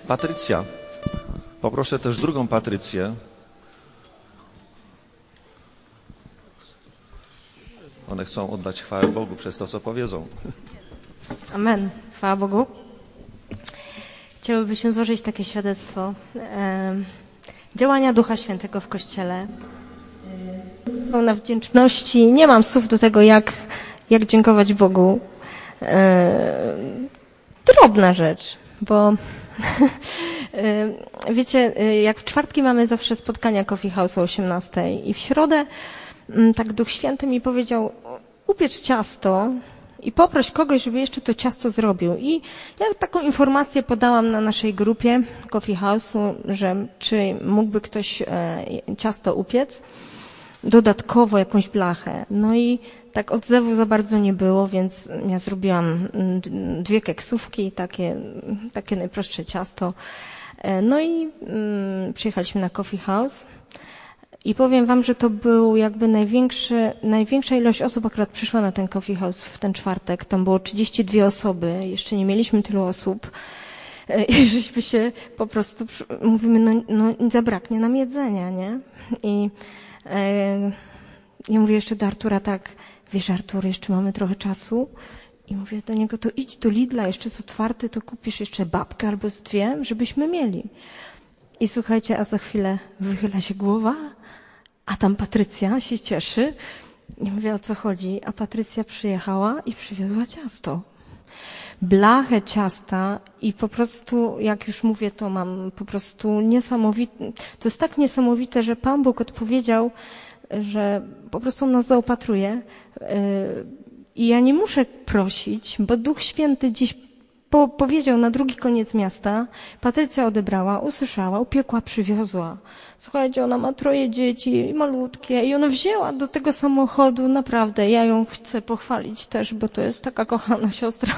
Patrycja, poproszę też drugą Patrycję. One chcą oddać chwałę Bogu przez to, co powiedzą. Amen. Chwała Bogu. Chciałybyśmy złożyć takie świadectwo działania Ducha Świętego w Kościele. Pełna wdzięczności. Nie mam słów do tego, jak dziękować Bogu. Drobna rzecz, bo wiecie, jak w czwartki mamy zawsze spotkania Coffee House o 18 i w środę tak Duch Święty mi powiedział, upiecz ciasto i poproś kogoś, żeby jeszcze to ciasto zrobił. I ja taką informację podałam na naszej grupie Coffee House'u, że czy mógłby ktoś ciasto upiec, dodatkowo jakąś blachę. No i tak odzewu za bardzo nie było, więc ja zrobiłam 2 keksówki, takie najprostsze ciasto. No i przyjechaliśmy na Coffee House. I powiem wam, że to był jakby największa ilość osób akurat przyszła na ten Coffee House w ten czwartek. Tam było 32 osoby, jeszcze nie mieliśmy tylu osób. I żeśmy się po prostu, mówimy, no zabraknie nam jedzenia, nie? I ja mówię jeszcze do Artura tak, wiesz Artur, jeszcze mamy trochę czasu. I mówię do niego, to idź do Lidla, jeszcze jest otwarty, to kupisz jeszcze babkę albo z 2, żebyśmy mieli. I słuchajcie, a za chwilę wychyla się głowa, a tam Patrycja się cieszy. I mówię, o co chodzi? A Patrycja przyjechała i przywiozła ciasto. Blachę ciasta i po prostu, jak już mówię, to mam po prostu niesamowite. To jest tak niesamowite, że Pan Bóg odpowiedział, że po prostu nas zaopatruje. I ja nie muszę prosić, bo Duch Święty dziś powiedział na drugi koniec miasta, Patrycja odebrała, usłyszała, upiekła, przywiozła. Słuchajcie, ona ma 3 dzieci, malutkie i ona wzięła do tego samochodu, naprawdę, ja ją chcę pochwalić też, bo to jest taka kochana siostra.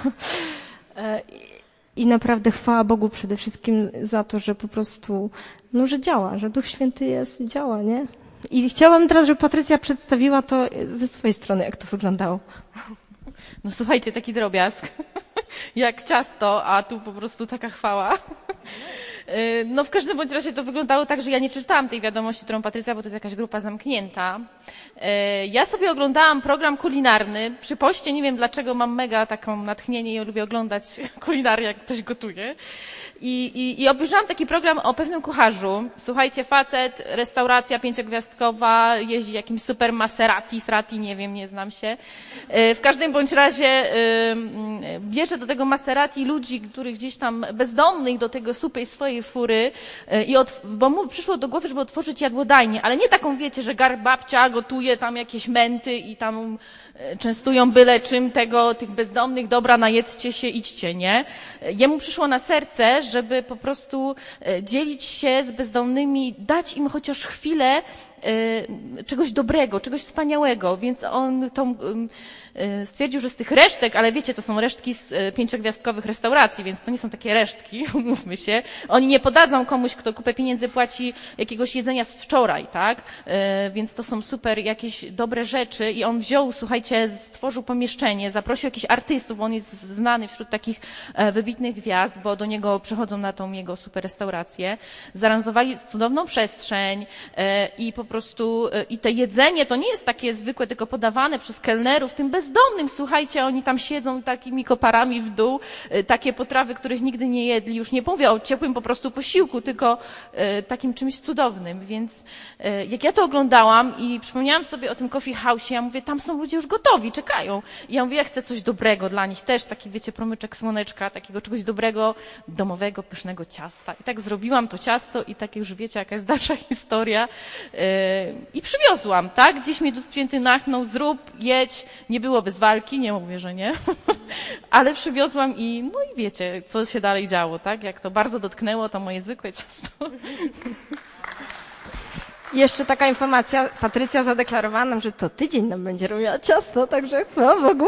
I naprawdę chwała Bogu przede wszystkim za to, że po prostu, no, że działa, że Duch Święty jest i działa, nie? I chciałam teraz, żeby Patrycja przedstawiła to ze swojej strony, jak to wyglądało. No słuchajcie, taki drobiazg, jak ciasto, a tu po prostu taka chwała. No w każdym bądź razie to wyglądało tak, że ja nie przeczytałam tej wiadomości, którą Patrycja, bo to jest jakaś grupa zamknięta. Ja sobie oglądałam program kulinarny. Przy poście nie wiem dlaczego mam mega taką natchnienie i lubię oglądać kulinarię, jak ktoś gotuje. I obejrzałam taki program o pewnym kucharzu. Słuchajcie, facet, restauracja 5-gwiazdkowa, jeździ jakimś super Maserati, nie wiem, nie znam się. W każdym bądź razie bierze do tego Maserati ludzi, których gdzieś tam bezdomnych do tego supy swojej fury, bo mu przyszło do głowy, żeby otworzyć jadłodajnię, ale nie taką, wiecie, że babcia gotuje tam jakieś męty i tam częstują byle czym tych bezdomnych, dobra, najedzcie się, idźcie, nie? Jemu przyszło na serce, żeby po prostu dzielić się z bezdomnymi, dać im chociaż chwilę czegoś dobrego, czegoś wspaniałego, więc on stwierdził, że z tych resztek, ale wiecie, to są resztki z 5-gwiazdkowych restauracji, więc to nie są takie resztki, umówmy się. Oni nie podadzą komuś, kto kupę pieniędzy płaci jakiegoś jedzenia z wczoraj, tak? Więc to są super jakieś dobre rzeczy i on wziął, słuchajcie, stworzył pomieszczenie, zaprosił jakichś artystów, bo on jest znany wśród takich wybitnych gwiazd, bo do niego przychodzą na tą jego super restaurację. Zaaranżowali cudowną przestrzeń i po prostu i to jedzenie to nie jest takie zwykłe, tylko podawane przez kelnerów, tym bezdomnym, słuchajcie, oni tam siedzą takimi koparami w dół, takie potrawy, których nigdy nie jedli, już nie mówię o ciepłym po prostu posiłku, tylko takim czymś cudownym, więc jak ja to oglądałam i przypomniałam sobie o tym Coffee House, ja mówię, tam są ludzie już gotowi, czekają. I ja mówię, ja chcę coś dobrego dla nich też, taki wiecie, promyczek słoneczka, takiego czegoś dobrego, domowego, pysznego ciasta. I tak zrobiłam to ciasto i tak już wiecie, jaka jest dalsza historia. I przywiozłam, tak? Gdzieś mnie Duch Święty nachnął, zrób, jedź, nie było bez walki, nie mówię, że nie, ale przywiozłam no i wiecie, co się dalej działo, tak? Jak to bardzo dotknęło to moje zwykłe ciasto. Jeszcze taka informacja, Patrycja zadeklarowała nam, że to tydzień nam będzie robiła ciasto, także chwała Bogu.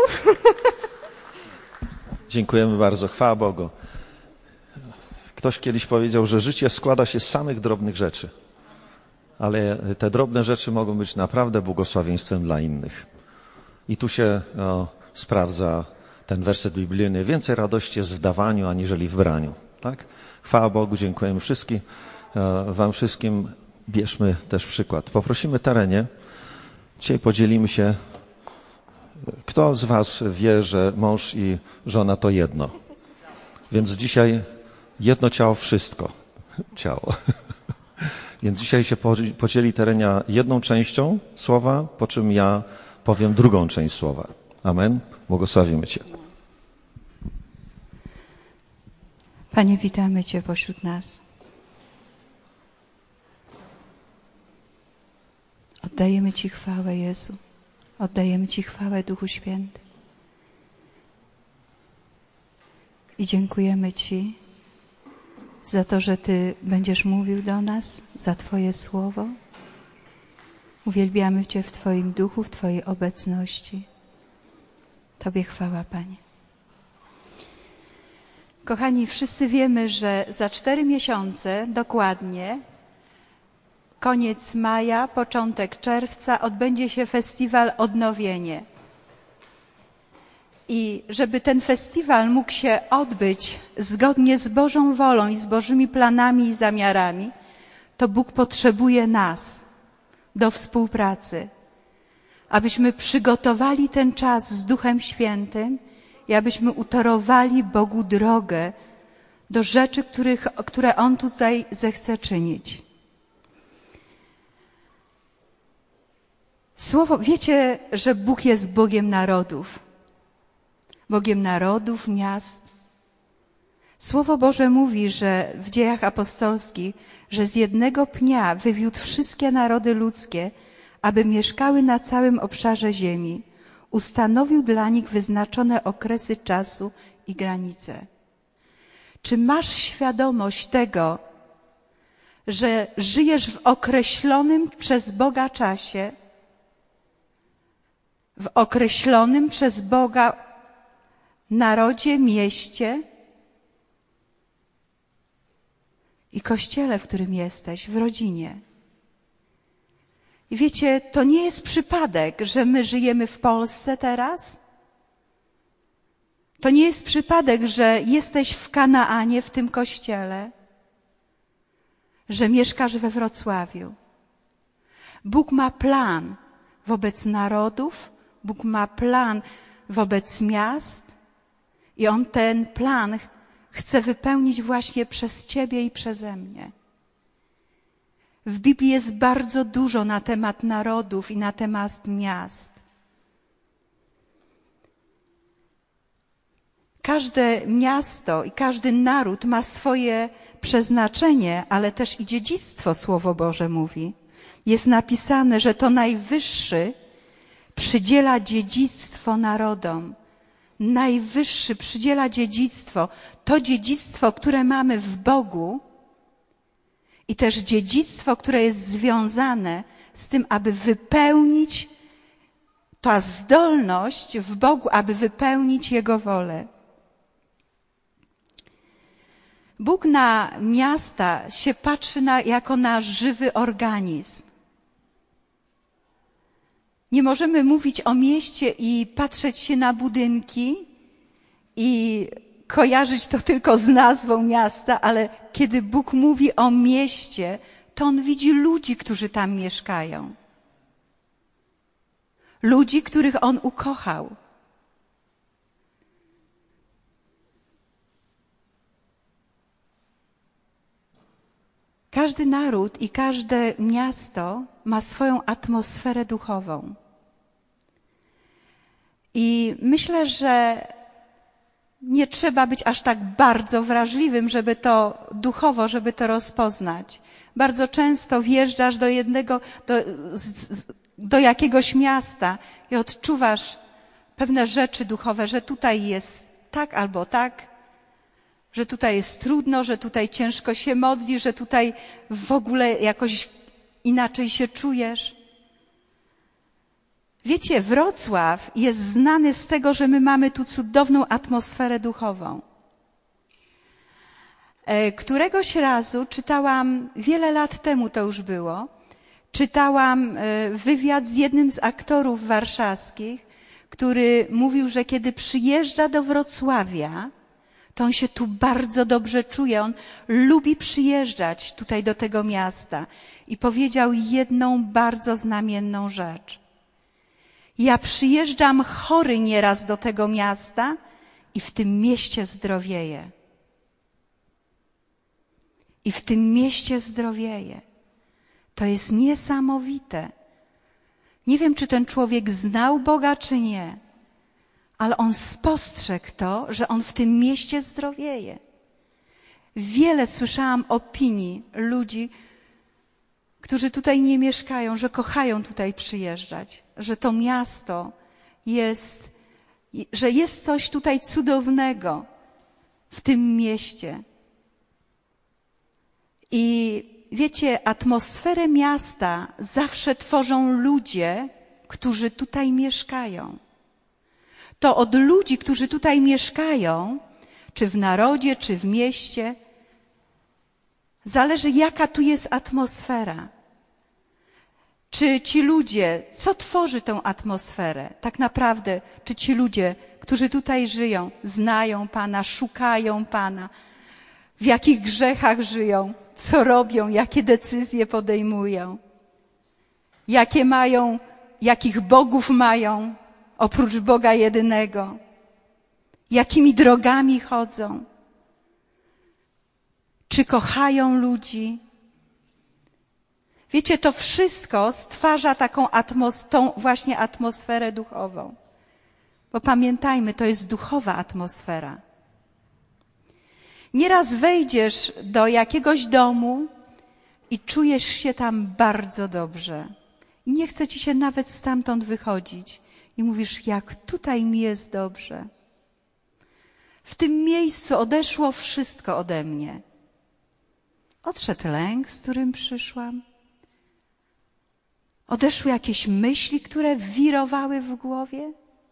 Dziękujemy bardzo, chwała Bogu. Ktoś kiedyś powiedział, że życie składa się z samych drobnych rzeczy, ale te drobne rzeczy mogą być naprawdę błogosławieństwem dla innych. I tu się sprawdza ten werset biblijny. Więcej radości jest w dawaniu, aniżeli w braniu. tak? Chwała Bogu, dziękujemy wszystkim. Wam wszystkim bierzmy też przykład. Poprosimy Terenie. Dzisiaj podzielimy się. Kto z was wie, że mąż i żona to jedno? Więc dzisiaj jedno ciało, wszystko. Ciało. Więc dzisiaj się podzieli Terenia jedną częścią słowa, po czym ja powiem drugą część słowa. Amen. Błogosławimy Cię. Panie, witamy Cię pośród nas. Oddajemy Ci chwałę, Jezu. Oddajemy Ci chwałę, Duchu Święty. I dziękujemy Ci za to, że Ty będziesz mówił do nas, za Twoje słowo. Uwielbiamy Cię w Twoim duchu, w Twojej obecności. Tobie chwała, Panie. Kochani, wszyscy wiemy, że za 4 miesiące dokładnie, koniec maja, początek czerwca, odbędzie się festiwal Odnowienie. I żeby ten festiwal mógł się odbyć zgodnie z Bożą wolą i z Bożymi planami i zamiarami, to Bóg potrzebuje nas do współpracy, abyśmy przygotowali ten czas z Duchem Świętym i abyśmy utorowali Bogu drogę do rzeczy, które On tutaj zechce czynić. Wiecie, że Bóg jest Bogiem narodów. Bogiem narodów, miast. Słowo Boże mówi, że w Dziejach Apostolskich, że z jednego pnia wywiódł wszystkie narody ludzkie, aby mieszkały na całym obszarze ziemi. Ustanowił dla nich wyznaczone okresy czasu i granice. Czy masz świadomość tego, że żyjesz w określonym przez Boga czasie, w określonym przez Boga narodzie, mieście i kościele, w którym jesteś, w rodzinie? I wiecie, to nie jest przypadek, że my żyjemy w Polsce teraz. To nie jest przypadek, że jesteś w Kanaanie, w tym kościele, że mieszkasz we Wrocławiu. Bóg ma plan wobec narodów, Bóg ma plan wobec miast i On ten plan chce wypełnić właśnie przez Ciebie i przeze mnie. W Biblii jest bardzo dużo na temat narodów i na temat miast. Każde miasto i każdy naród ma swoje przeznaczenie, ale też i dziedzictwo, Słowo Boże mówi. Jest napisane, że to Najwyższy przydziela dziedzictwo narodom. Najwyższy przydziela dziedzictwo. To dziedzictwo, które mamy w Bogu i też dziedzictwo, które jest związane z tym, aby wypełnić ta zdolność w Bogu, aby wypełnić Jego wolę. Bóg na miasta się patrzy jako na żywy organizm. Nie możemy mówić o mieście i patrzeć się na budynki i kojarzyć to tylko z nazwą miasta, ale kiedy Bóg mówi o mieście, to On widzi ludzi, którzy tam mieszkają. Ludzi, których On ukochał. Każdy naród i każde miasto ma swoją atmosferę duchową. I myślę, że nie trzeba być aż tak bardzo wrażliwym, żeby to duchowo, żeby to rozpoznać. Bardzo często wjeżdżasz do jakiegoś miasta i odczuwasz pewne rzeczy duchowe, że tutaj jest tak albo tak, że tutaj jest trudno, że tutaj ciężko się modli, że tutaj w ogóle jakoś inaczej się czujesz. Wiecie, Wrocław jest znany z tego, że my mamy tu cudowną atmosferę duchową. Któregoś razu czytałam, wiele lat temu to już było, czytałam wywiad z jednym z aktorów warszawskich, który mówił, że kiedy przyjeżdża do Wrocławia, to on się tu bardzo dobrze czuje. On lubi przyjeżdżać tutaj do tego miasta. I powiedział jedną bardzo znamienną rzecz. Ja przyjeżdżam chory nieraz do tego miasta i w tym mieście zdrowieję. I w tym mieście zdrowieję. To jest niesamowite. Nie wiem, czy ten człowiek znał Boga, czy nie, ale on spostrzegł to, że on w tym mieście zdrowieje. Wiele słyszałam opinii ludzi, którzy tutaj nie mieszkają, że kochają tutaj przyjeżdżać, że to miasto jest, że jest coś tutaj cudownego w tym mieście. I wiecie, atmosferę miasta zawsze tworzą ludzie, którzy tutaj mieszkają. To od ludzi, którzy tutaj mieszkają, czy w narodzie, czy w mieście, zależy, jaka tu jest atmosfera. Czy ci ludzie, co tworzy tę atmosferę? Tak naprawdę, czy ci ludzie, którzy tutaj żyją, znają Pana, szukają Pana, w jakich grzechach żyją, co robią, jakie decyzje podejmują, jakich bogów mają, oprócz Boga jedynego, jakimi drogami chodzą, czy kochają ludzi. Wiecie, to wszystko stwarza tą właśnie atmosferę duchową. Bo pamiętajmy, to jest duchowa atmosfera. Nieraz wejdziesz do jakiegoś domu i czujesz się tam bardzo dobrze. I nie chce ci się nawet stamtąd wychodzić. I mówisz, jak tutaj mi jest dobrze. W tym miejscu odeszło wszystko ode mnie. Odszedł lęk, z którym przyszłam. Odeszły jakieś myśli, które wirowały w głowie.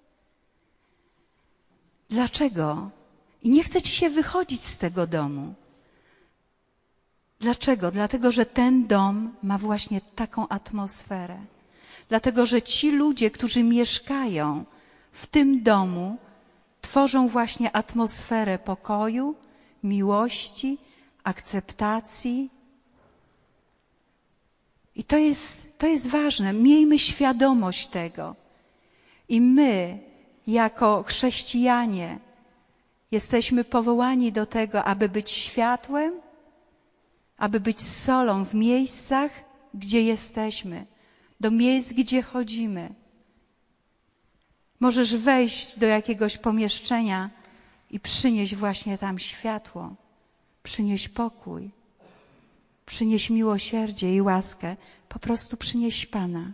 Dlaczego? I nie chce ci się wychodzić z tego domu. Dlaczego? Dlatego, że ten dom ma właśnie taką atmosferę. Dlatego, że ci ludzie, którzy mieszkają w tym domu, tworzą właśnie atmosferę pokoju, miłości, akceptacji. I to jest ważne. Miejmy świadomość tego. I my, jako chrześcijanie, jesteśmy powołani do tego, aby być światłem, aby być solą w miejscach, gdzie jesteśmy, do miejsc, gdzie chodzimy. Możesz wejść do jakiegoś pomieszczenia i przynieść właśnie tam światło, przynieść pokój, przynieść miłosierdzie i łaskę, po prostu przynieść Pana.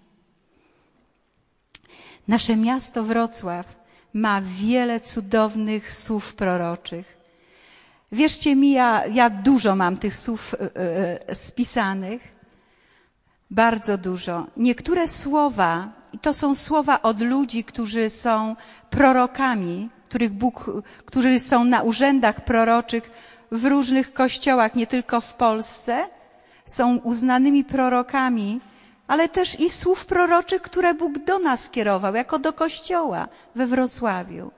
Nasze miasto Wrocław ma wiele cudownych słów proroczych. Wierzcie mi, ja dużo mam tych słów spisanych, bardzo dużo. Niektóre słowa, i to są słowa od ludzi, którzy są prorokami, którzy są na urzędach proroczych w różnych kościołach, nie tylko w Polsce, są uznanymi prorokami, ale też i słów proroczych, które Bóg do nas kierował, jako do kościoła we Wrocławiu.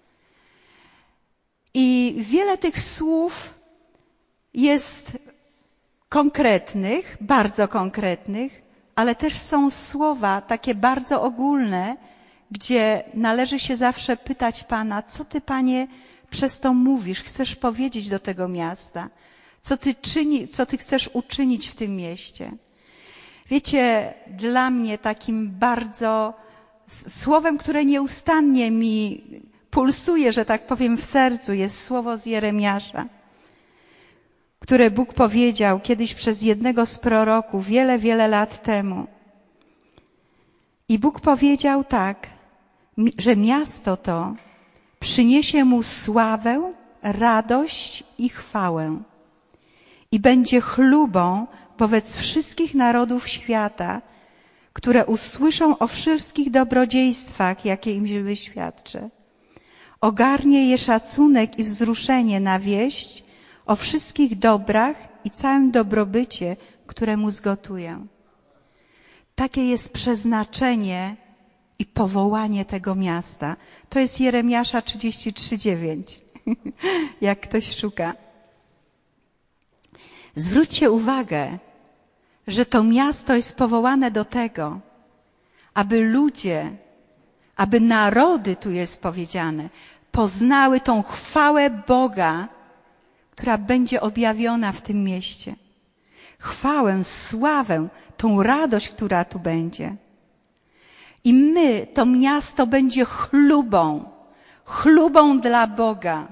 I wiele tych słów jest konkretnych, bardzo konkretnych, ale też są słowa takie bardzo ogólne, gdzie należy się zawsze pytać Pana, co Ty, Panie, przez to mówisz, chcesz powiedzieć do tego miasta, co Ty chcesz uczynić w tym mieście. Wiecie, dla mnie takim bardzo słowem, które nieustannie mi pulsuje, że tak powiem, w sercu, jest słowo z Jeremiasza, które Bóg powiedział kiedyś przez jednego z proroków wiele, wiele lat temu. I Bóg powiedział tak, że miasto to przyniesie mu sławę, radość i chwałę i będzie chlubą wobec wszystkich narodów świata, które usłyszą o wszystkich dobrodziejstwach, jakie im wyświadczę. Ogarnie je szacunek i wzruszenie na wieść o wszystkich dobrach i całym dobrobycie, które mu zgotuję. Takie jest przeznaczenie i powołanie tego miasta. To jest Jeremiasza 33:9. jak ktoś szuka. Zwróćcie uwagę, że to miasto jest powołane do tego, aby ludzie, aby narody, tu jest powiedziane, poznały tą chwałę Boga, która będzie objawiona w tym mieście. Chwałę, sławę, tą radość, która tu będzie. I my, to miasto będzie chlubą dla Boga.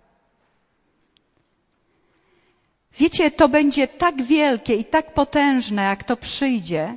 Wiecie, to będzie tak wielkie i tak potężne, jak to przyjdzie,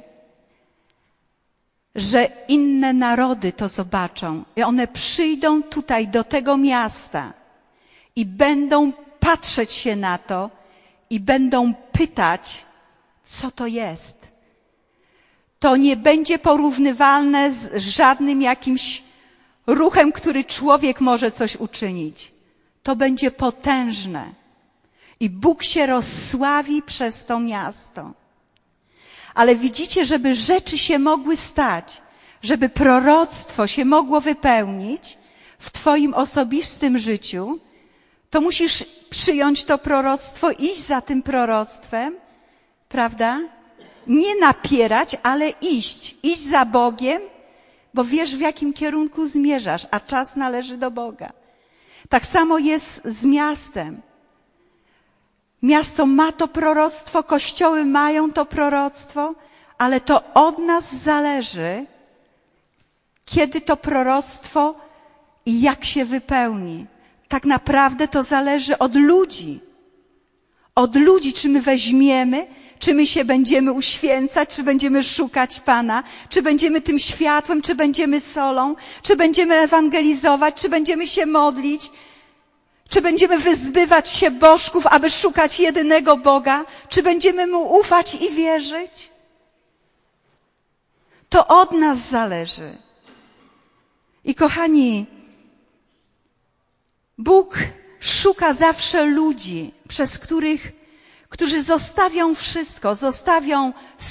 że inne narody to zobaczą i one przyjdą tutaj do tego miasta i będą patrzeć się na to i będą pytać, co to jest. To nie będzie porównywalne z żadnym jakimś ruchem, który człowiek może coś uczynić. To będzie potężne. I Bóg się rozsławi przez to miasto. Ale widzicie, żeby rzeczy się mogły stać, żeby proroctwo się mogło wypełnić w twoim osobistym życiu, to musisz przyjąć to proroctwo, iść za tym proroctwem, prawda? Nie napierać, ale iść za Bogiem, bo wiesz, w jakim kierunku zmierzasz, a czas należy do Boga. Tak samo jest z miastem. Miasto ma to proroctwo, kościoły mają to proroctwo, ale to od nas zależy, kiedy to proroctwo i jak się wypełni. Tak naprawdę to zależy od ludzi. Od ludzi, czy my weźmiemy, czy my się będziemy uświęcać, czy będziemy szukać Pana, czy będziemy tym światłem, czy będziemy solą, czy będziemy ewangelizować, czy będziemy się modlić, czy będziemy wyzbywać się bożków, aby szukać jedynego Boga, czy będziemy Mu ufać i wierzyć. To od nas zależy. I kochani, Bóg szuka zawsze ludzi, którzy zostawią wszystko, zostawią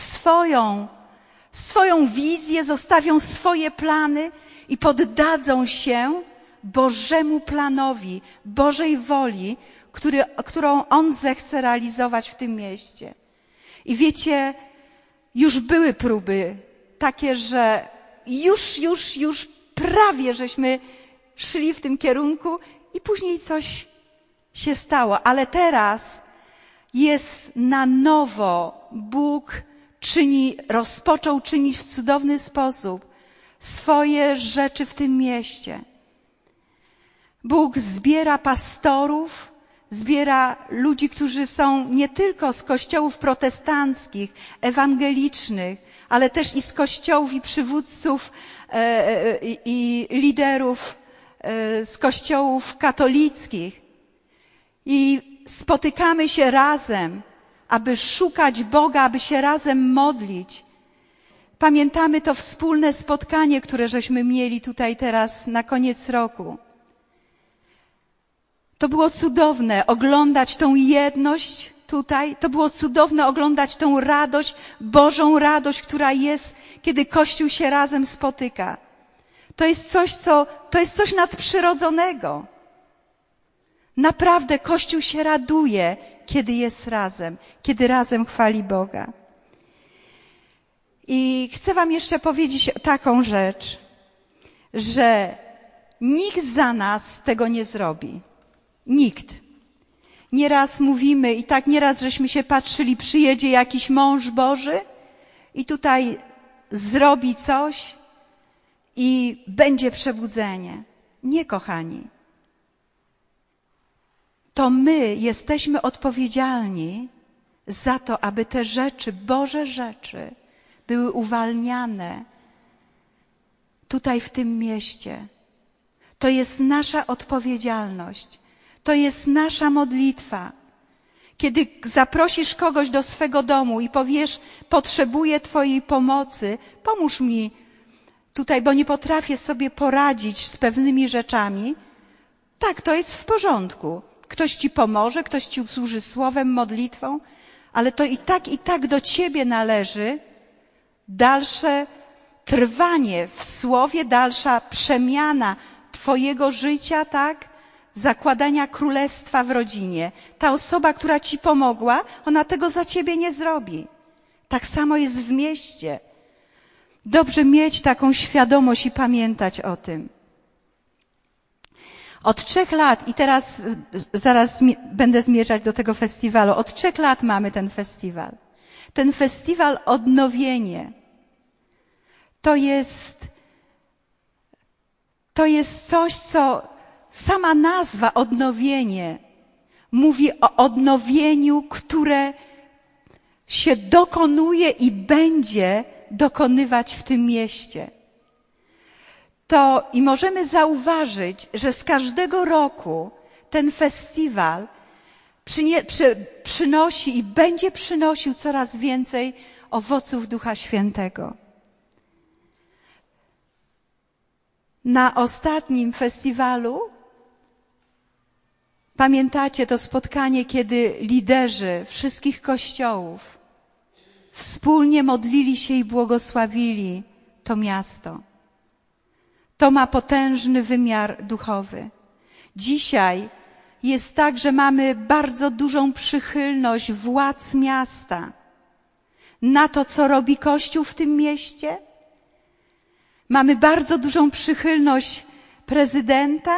swoją wizję, zostawią swoje plany i poddadzą się Bożemu planowi, Bożej woli, którą On zechce realizować w tym mieście. I wiecie, już były próby takie, że już prawie żeśmy szli w tym kierunku i później coś się stało. Ale teraz jest na nowo. Bóg rozpoczął czynić w cudowny sposób swoje rzeczy w tym mieście. Bóg zbiera pastorów, zbiera ludzi, którzy są nie tylko z kościołów protestanckich, ewangelicznych, ale też i z kościołów i przywódców i liderów z kościołów katolickich. I spotykamy się razem, aby szukać Boga, aby się razem modlić. Pamiętamy to wspólne spotkanie, które żeśmy mieli tutaj teraz na koniec roku. To było cudowne oglądać tą jedność tutaj. To było cudowne oglądać tą radość, Bożą radość, która jest, kiedy Kościół się razem spotyka. To jest coś nadprzyrodzonego. Naprawdę Kościół się raduje, kiedy jest razem, kiedy razem chwali Boga. I chcę wam jeszcze powiedzieć taką rzecz, że nikt za nas tego nie zrobi. Nikt. Nieraz mówimy i tak nieraz żeśmy się patrzyli, przyjedzie jakiś mąż Boży i tutaj zrobi coś i będzie przebudzenie. Nie, kochani. To my jesteśmy odpowiedzialni za to, aby te rzeczy, Boże rzeczy, były uwalniane tutaj w tym mieście. To jest nasza odpowiedzialność. To jest nasza modlitwa. Kiedy zaprosisz kogoś do swego domu i powiesz, potrzebuję Twojej pomocy, pomóż mi tutaj, bo nie potrafię sobie poradzić z pewnymi rzeczami, tak, to jest w porządku. Ktoś ci pomoże, ktoś ci usłuży słowem, modlitwą, ale to i tak do ciebie należy dalsze trwanie w słowie, dalsza przemiana twojego życia, tak? zakładania królestwa w rodzinie. Ta osoba, która ci pomogła, ona tego za ciebie nie zrobi. Tak samo jest w mieście. Dobrze mieć taką świadomość i pamiętać o tym. Od 3 lat, i teraz zaraz będę zmierzać do tego festiwalu, od 3 lat mamy ten festiwal. Ten festiwal Odnowienie. To jest coś, co sama nazwa Odnowienie mówi o odnowieniu, które się dokonuje i będzie dokonywać w tym mieście. I możemy zauważyć, że z każdego roku ten festiwal przynosi i będzie przynosił coraz więcej owoców Ducha Świętego. Na ostatnim festiwalu, pamiętacie to spotkanie, kiedy liderzy wszystkich kościołów wspólnie modlili się i błogosławili to miasto. To ma potężny wymiar duchowy. Dzisiaj jest tak, że mamy bardzo dużą przychylność władz miasta na to, co robi Kościół w tym mieście. Mamy bardzo dużą przychylność prezydenta.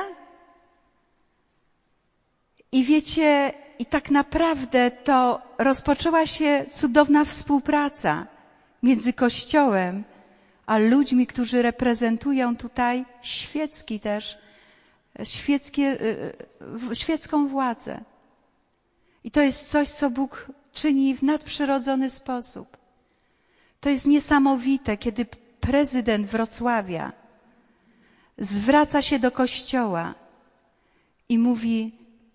I wiecie, i tak naprawdę to rozpoczęła się cudowna współpraca między Kościołem a ludźmi, którzy reprezentują tutaj świecką władzę. I to jest coś, co Bóg czyni w nadprzyrodzony sposób. To jest niesamowite, kiedy prezydent Wrocławia zwraca się do Kościoła i mówi: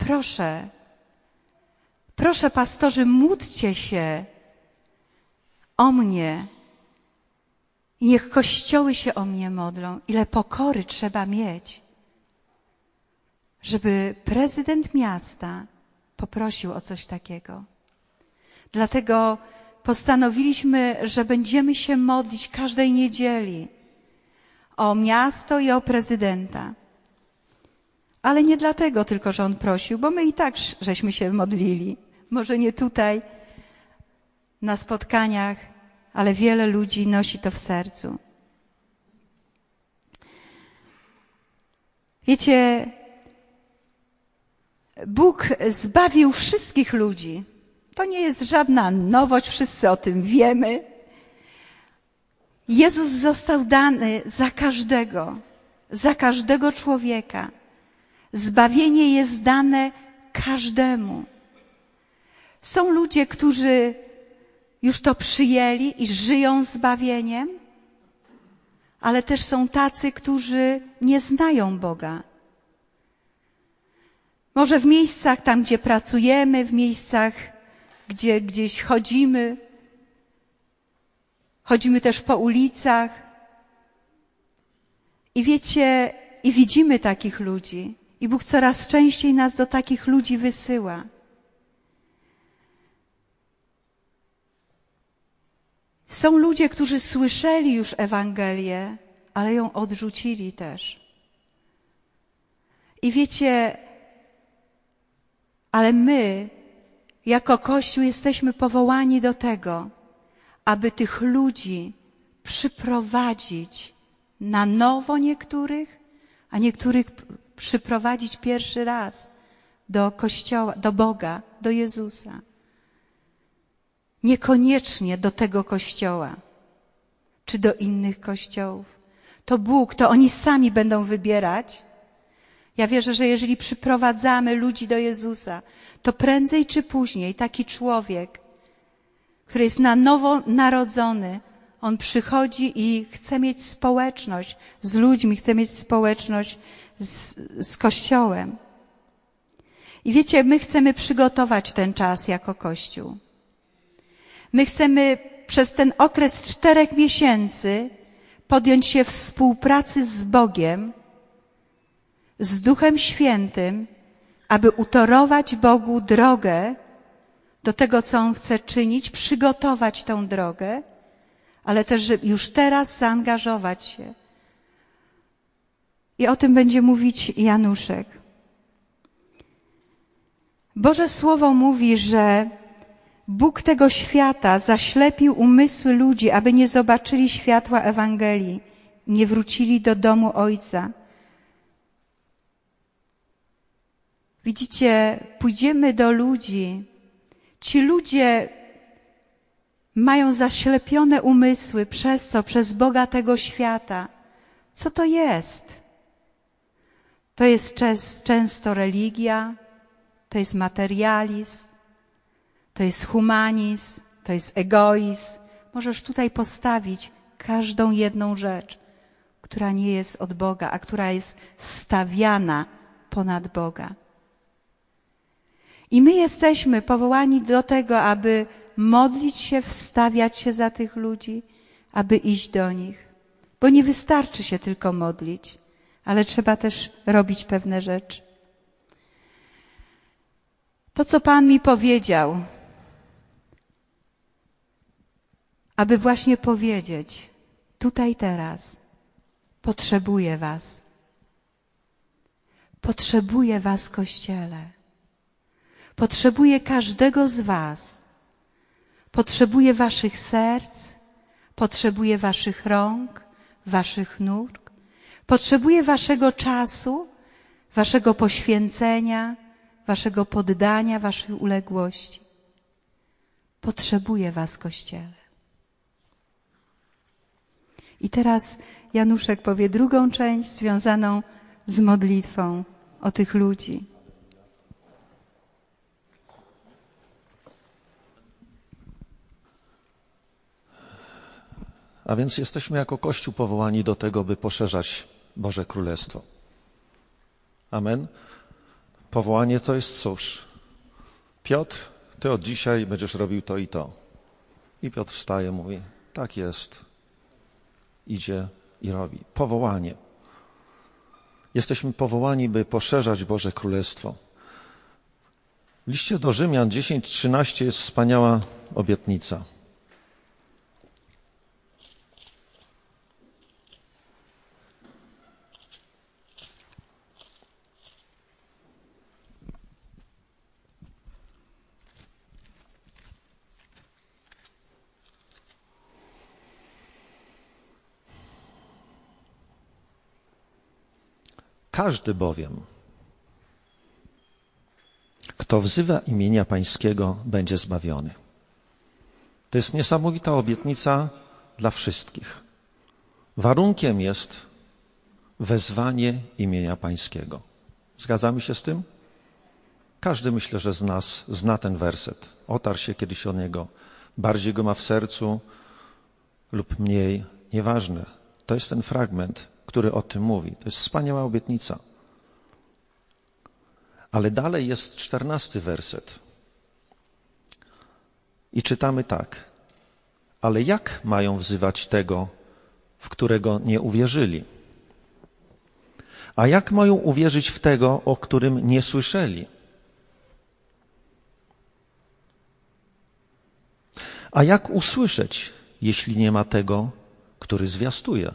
proszę pastorzy, módlcie się o mnie i niech kościoły się o mnie modlą. Ile pokory trzeba mieć, żeby prezydent miasta poprosił o coś takiego. Dlatego postanowiliśmy, że będziemy się modlić każdej niedzieli o miasto i o prezydenta. Ale nie dlatego tylko, że on prosił, bo my i tak żeśmy się modlili. Może nie tutaj, na spotkaniach, ale wiele ludzi nosi to w sercu. Wiecie, Bóg zbawił wszystkich ludzi. To nie jest żadna nowość, wszyscy o tym wiemy. Jezus został dany za każdego człowieka. Zbawienie jest dane każdemu. Są ludzie, którzy już to przyjęli i żyją zbawieniem, ale też są tacy, którzy nie znają Boga. Może w miejscach tam, gdzie pracujemy, w miejscach, gdzie gdzieś chodzimy też po ulicach i wiecie, i widzimy takich ludzi. I Bóg coraz częściej nas do takich ludzi wysyła. Są ludzie, którzy słyszeli już Ewangelię, ale ją odrzucili też. I wiecie, ale my, jako Kościół, jesteśmy powołani do tego, aby tych ludzi przyprowadzić na nowo niektórych, a niektórych przyprowadzić pierwszy raz do Kościoła, do Boga, do Jezusa. Niekoniecznie do tego Kościoła, czy do innych kościołów. To Bóg, to oni sami będą wybierać. Ja wierzę, że jeżeli przyprowadzamy ludzi do Jezusa, to prędzej czy później taki człowiek, który jest na nowo narodzony, on przychodzi i chce mieć społeczność z ludźmi, chce mieć społeczność z Kościołem. I wiecie, my chcemy przygotować ten czas jako Kościół. My chcemy przez ten okres 4 miesięcy podjąć się współpracy z Bogiem, z Duchem Świętym, aby utorować Bogu drogę do tego, co On chce czynić, przygotować tę drogę, ale też żeby już teraz zaangażować się. I o tym będzie mówić Januszek. Boże Słowo mówi, że Bóg tego świata zaślepił umysły ludzi, aby nie zobaczyli światła Ewangelii, nie wrócili do domu Ojca. Widzicie, pójdziemy do ludzi. Ci ludzie mają zaślepione umysły. Przez co? Przez Boga tego świata. Co to jest? To jest często religia, to jest materializm, to jest humanizm, to jest egoizm. Możesz tutaj postawić każdą jedną rzecz, która nie jest od Boga, a która jest stawiana ponad Boga. I my jesteśmy powołani do tego, aby modlić się, wstawiać się za tych ludzi, aby iść do nich. Bo nie wystarczy się tylko modlić, ale trzeba też robić pewne rzeczy. To, co Pan mi powiedział, aby właśnie powiedzieć, tutaj teraz, potrzebuję was. Potrzebuję was, Kościele. Potrzebuję każdego z was. Potrzebuję waszych serc, potrzebuję waszych rąk, waszych nóg. Potrzebuję waszego czasu, waszego poświęcenia, waszego poddania, waszej uległości. Potrzebuję was, Kościele. I teraz Januszek powie drugą część związaną z modlitwą o tych ludzi. A więc jesteśmy jako Kościół powołani do tego, by poszerzać Boże Królestwo. Amen. Powołanie to jest cóż? Piotr, ty od dzisiaj będziesz robił to i to. I Piotr wstaje, mówi, tak jest. Idzie i robi. Powołanie. Jesteśmy powołani, by poszerzać Boże Królestwo. W liście do Rzymian 10:13 jest wspaniała obietnica. Każdy bowiem, kto wzywa imienia Pańskiego, będzie zbawiony. To jest niesamowita obietnica dla wszystkich. Warunkiem jest wezwanie imienia Pańskiego. Zgadzamy się z tym? Każdy, myślę, że z nas zna ten werset. Otarł się kiedyś o niego. Bardziej go ma w sercu lub mniej. Nieważne. To jest ten fragment, który o tym mówi. To jest wspaniała obietnica. Ale dalej jest 14 werset. I czytamy tak. Ale jak mają wzywać tego, w którego nie uwierzyli? A jak mają uwierzyć w tego, o którym nie słyszeli? A jak usłyszeć, jeśli nie ma tego, który zwiastuje?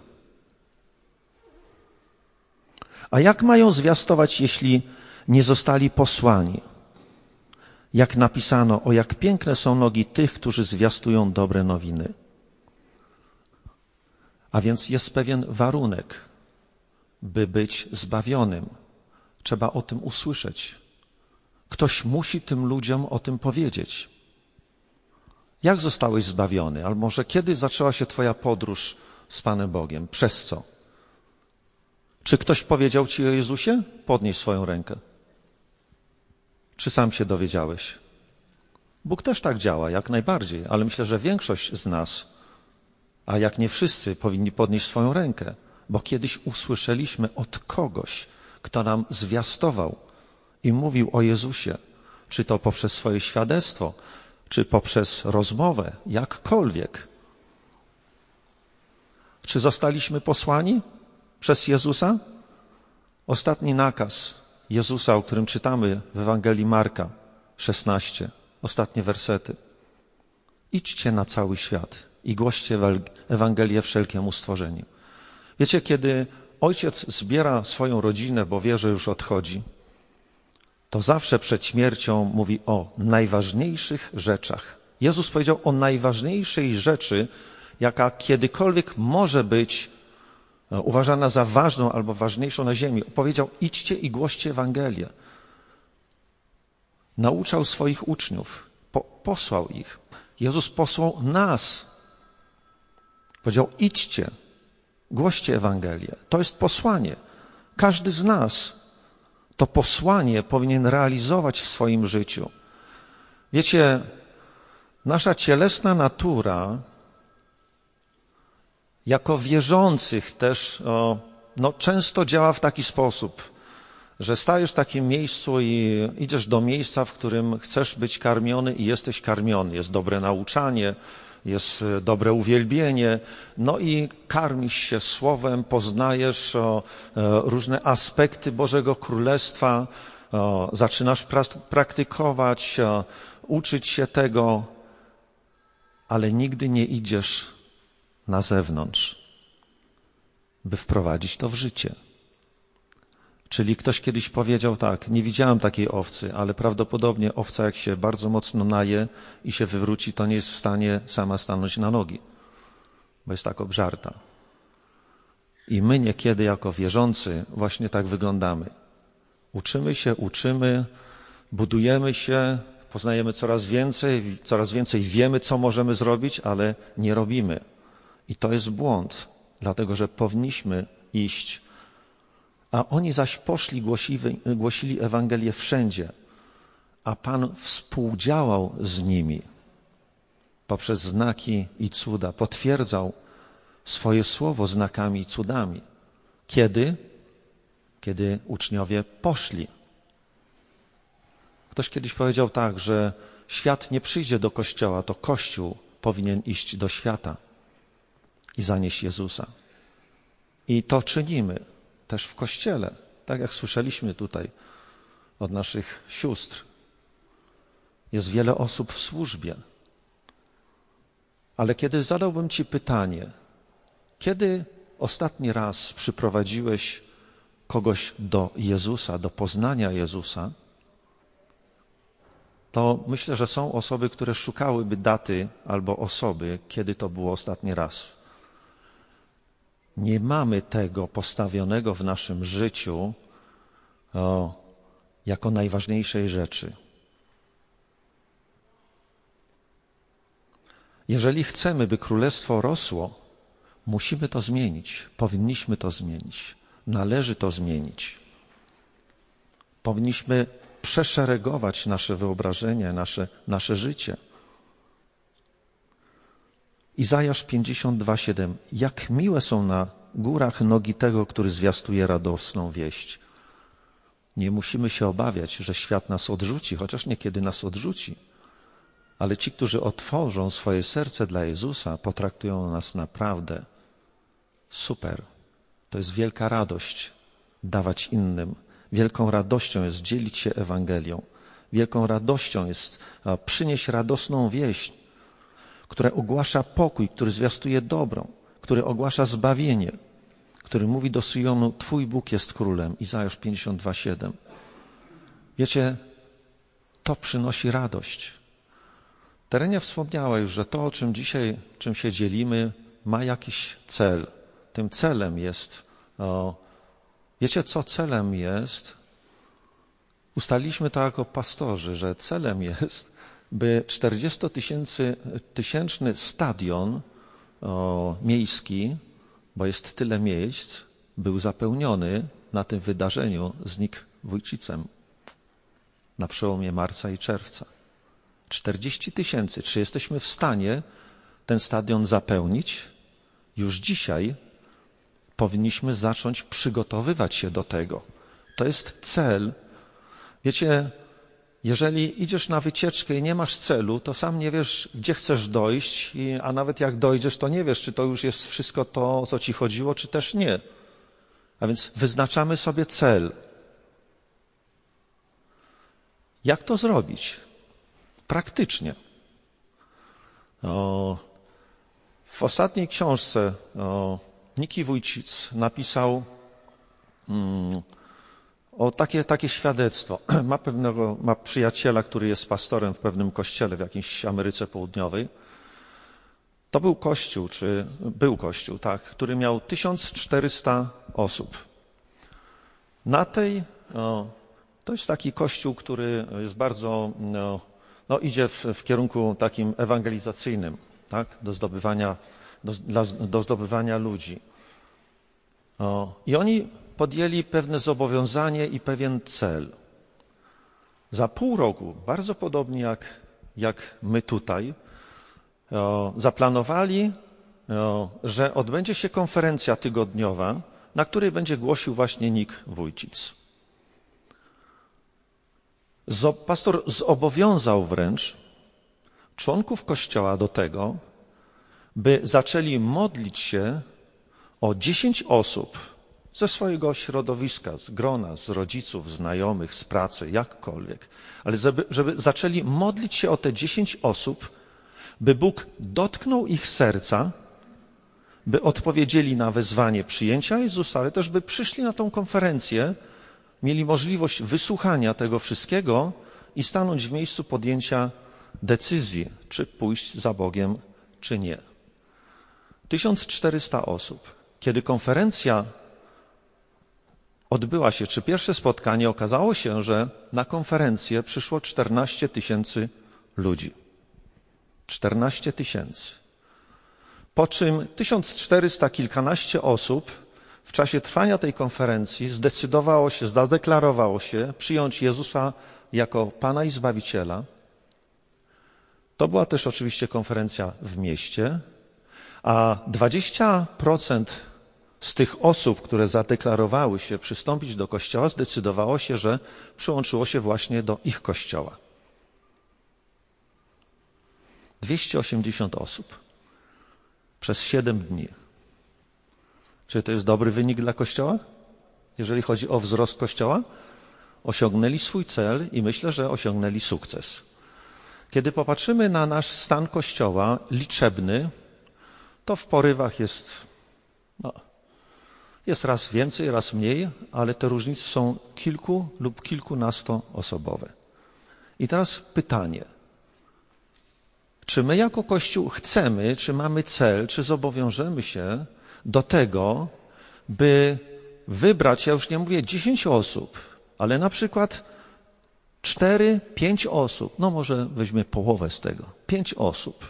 A jak mają zwiastować, jeśli nie zostali posłani? Jak napisano, o jak piękne są nogi tych, którzy zwiastują dobre nowiny. A więc jest pewien warunek, by być zbawionym. Trzeba o tym usłyszeć. Ktoś musi tym ludziom o tym powiedzieć. Jak zostałeś zbawiony? Albo może kiedy zaczęła się twoja podróż z Panem Bogiem? Przez co? Czy ktoś powiedział ci o Jezusie? Podnieś swoją rękę. Czy sam się dowiedziałeś? Bóg też tak działa, jak najbardziej, ale myślę, że większość z nas, a jak nie wszyscy, powinni podnieść swoją rękę, bo kiedyś usłyszeliśmy od kogoś, kto nam zwiastował i mówił o Jezusie, czy to poprzez swoje świadectwo, czy poprzez rozmowę, jakkolwiek. Czy zostaliśmy posłani przez Jezusa? Ostatni nakaz Jezusa, o którym czytamy w Ewangelii Marka 16, ostatnie wersety. Idźcie na cały świat i głoście Ewangelię wszelkiemu stworzeniu. Wiecie, kiedy ojciec zbiera swoją rodzinę, bo wie, że już odchodzi, to zawsze przed śmiercią mówi o najważniejszych rzeczach. Jezus powiedział o najważniejszej rzeczy, jaka kiedykolwiek może być uważana za ważną albo ważniejszą na ziemi. Powiedział: idźcie i głoście Ewangelię. Nauczał swoich uczniów, posłał ich. Jezus posłał nas. Powiedział: idźcie, głoście Ewangelię. To jest posłanie. Każdy z nas to posłanie powinien realizować w swoim życiu. Wiecie, nasza cielesna natura, jako wierzących też, często działa w taki sposób, że stajesz w takim miejscu i idziesz do miejsca, w którym chcesz być karmiony i jesteś karmiony. Jest dobre nauczanie, jest dobre uwielbienie, i karmisz się słowem, poznajesz różne aspekty Bożego Królestwa, zaczynasz praktykować, uczyć się tego, ale nigdy nie idziesz na zewnątrz, by wprowadzić to w życie. Czyli ktoś kiedyś powiedział tak: nie widziałem takiej owcy, ale prawdopodobnie owca, jak się bardzo mocno naje i się wywróci, to nie jest w stanie sama stanąć na nogi, bo jest tak obżarta. I my niekiedy jako wierzący właśnie tak wyglądamy. Uczymy, budujemy się, poznajemy coraz więcej wiemy, co możemy zrobić, ale nie robimy. I to jest błąd, dlatego że powinniśmy iść. A oni zaś poszli, głosili Ewangelię wszędzie, a Pan współdziałał z nimi poprzez znaki i cuda. Potwierdzał swoje słowo znakami i cudami. Kiedy? Kiedy uczniowie poszli. Ktoś kiedyś powiedział tak, że świat nie przyjdzie do Kościoła, to Kościół powinien iść do świata i zanieść Jezusa. I to czynimy też w Kościele, tak jak słyszeliśmy tutaj od naszych sióstr. Jest wiele osób w służbie. Ale kiedy zadałbym Ci pytanie, kiedy ostatni raz przyprowadziłeś kogoś do Jezusa, do poznania Jezusa, to myślę, że są osoby, które szukałyby daty albo osoby, kiedy to było ostatni raz. Nie mamy tego postawionego w naszym życiu jako najważniejszej rzeczy. Jeżeli chcemy, by królestwo rosło, musimy to zmienić, powinniśmy to zmienić, należy to zmienić. Powinniśmy przeszeregować nasze wyobrażenie, nasze życie. Izajasz 52:7. Jak miłe są na górach nogi tego, który zwiastuje radosną wieść. Nie musimy się obawiać, że świat nas odrzuci, chociaż niekiedy nas odrzuci. Ale ci, którzy otworzą swoje serce dla Jezusa, potraktują nas naprawdę super. To jest wielka radość dawać innym. Wielką radością jest dzielić się Ewangelią. Wielką radością jest przynieść radosną wieść, która ogłasza pokój, który zwiastuje dobro, który ogłasza zbawienie, który mówi do Syjonu: Twój Bóg jest królem. Izajasz 52:7. Wiecie, to przynosi radość. Terenia wspomniała już, że to, o czym dzisiaj, czym się dzielimy, ma jakiś cel. Tym celem jest, wiecie co celem jest? Ustaliliśmy to jako pastorzy, że celem jest, by 40-tysięczny stadion miejski, bo jest tyle miejsc, był zapełniony na tym wydarzeniu z NIK Wójcicem na przełomie marca i czerwca. 40 000. Czy jesteśmy w stanie ten stadion zapełnić? Już dzisiaj powinniśmy zacząć przygotowywać się do tego. To jest cel. Wiecie, jeżeli idziesz na wycieczkę i nie masz celu, to sam nie wiesz, gdzie chcesz dojść, a nawet jak dojdziesz, to nie wiesz, czy to już jest wszystko to, o co ci chodziło, czy też nie. A więc wyznaczamy sobie cel. Jak to zrobić? Praktycznie. W ostatniej książce Niki Wójcic napisał takie świadectwo. Ma przyjaciela, który jest pastorem w pewnym kościele w jakiejś Ameryce Południowej. To był kościół, tak, który miał 1400 osób. To jest taki kościół, który jest bardzo, idzie w kierunku takim ewangelizacyjnym, tak, do zdobywania ludzi. I oni podjęli pewne zobowiązanie i pewien cel. Za pół roku, bardzo podobnie jak my tutaj, zaplanowali, że odbędzie się konferencja tygodniowa, na której będzie głosił właśnie Nick Wójcic. Pastor zobowiązał wręcz członków Kościoła do tego, by zaczęli modlić się o 10 osób ze swojego środowiska, z grona, z rodziców, znajomych, z pracy, jakkolwiek, ale żeby zaczęli modlić się o te 10 osób, by Bóg dotknął ich serca, by odpowiedzieli na wezwanie przyjęcia Jezusa, ale też by przyszli na tą konferencję, mieli możliwość wysłuchania tego wszystkiego i stanąć w miejscu podjęcia decyzji, czy pójść za Bogiem, czy nie. 1400 osób. Kiedy konferencja odbyła się, czy pierwsze spotkanie, okazało się, że na konferencję przyszło 14 000 ludzi. 14 000. Po czym 1400 kilkanaście osób w czasie trwania tej konferencji zadeklarowało się przyjąć Jezusa jako Pana i Zbawiciela. To była też oczywiście konferencja w mieście, a 20% z tych osób, które zadeklarowały się przystąpić do Kościoła, zdecydowało się, że przyłączyło się właśnie do ich Kościoła. 280 osób przez 7 dni. Czy to jest dobry wynik dla Kościoła? Jeżeli chodzi o wzrost Kościoła? Osiągnęli swój cel i myślę, że osiągnęli sukces. Kiedy popatrzymy na nasz stan Kościoła liczebny, to w porywach jest raz więcej, raz mniej, ale te różnice są kilku lub kilkunastoosobowe. I teraz pytanie. Czy my jako Kościół chcemy, czy mamy cel, czy zobowiążemy się do tego, by wybrać, ja już nie mówię 10 osób, ale na przykład 4-5 osób, no może weźmy połowę z tego, 5 osób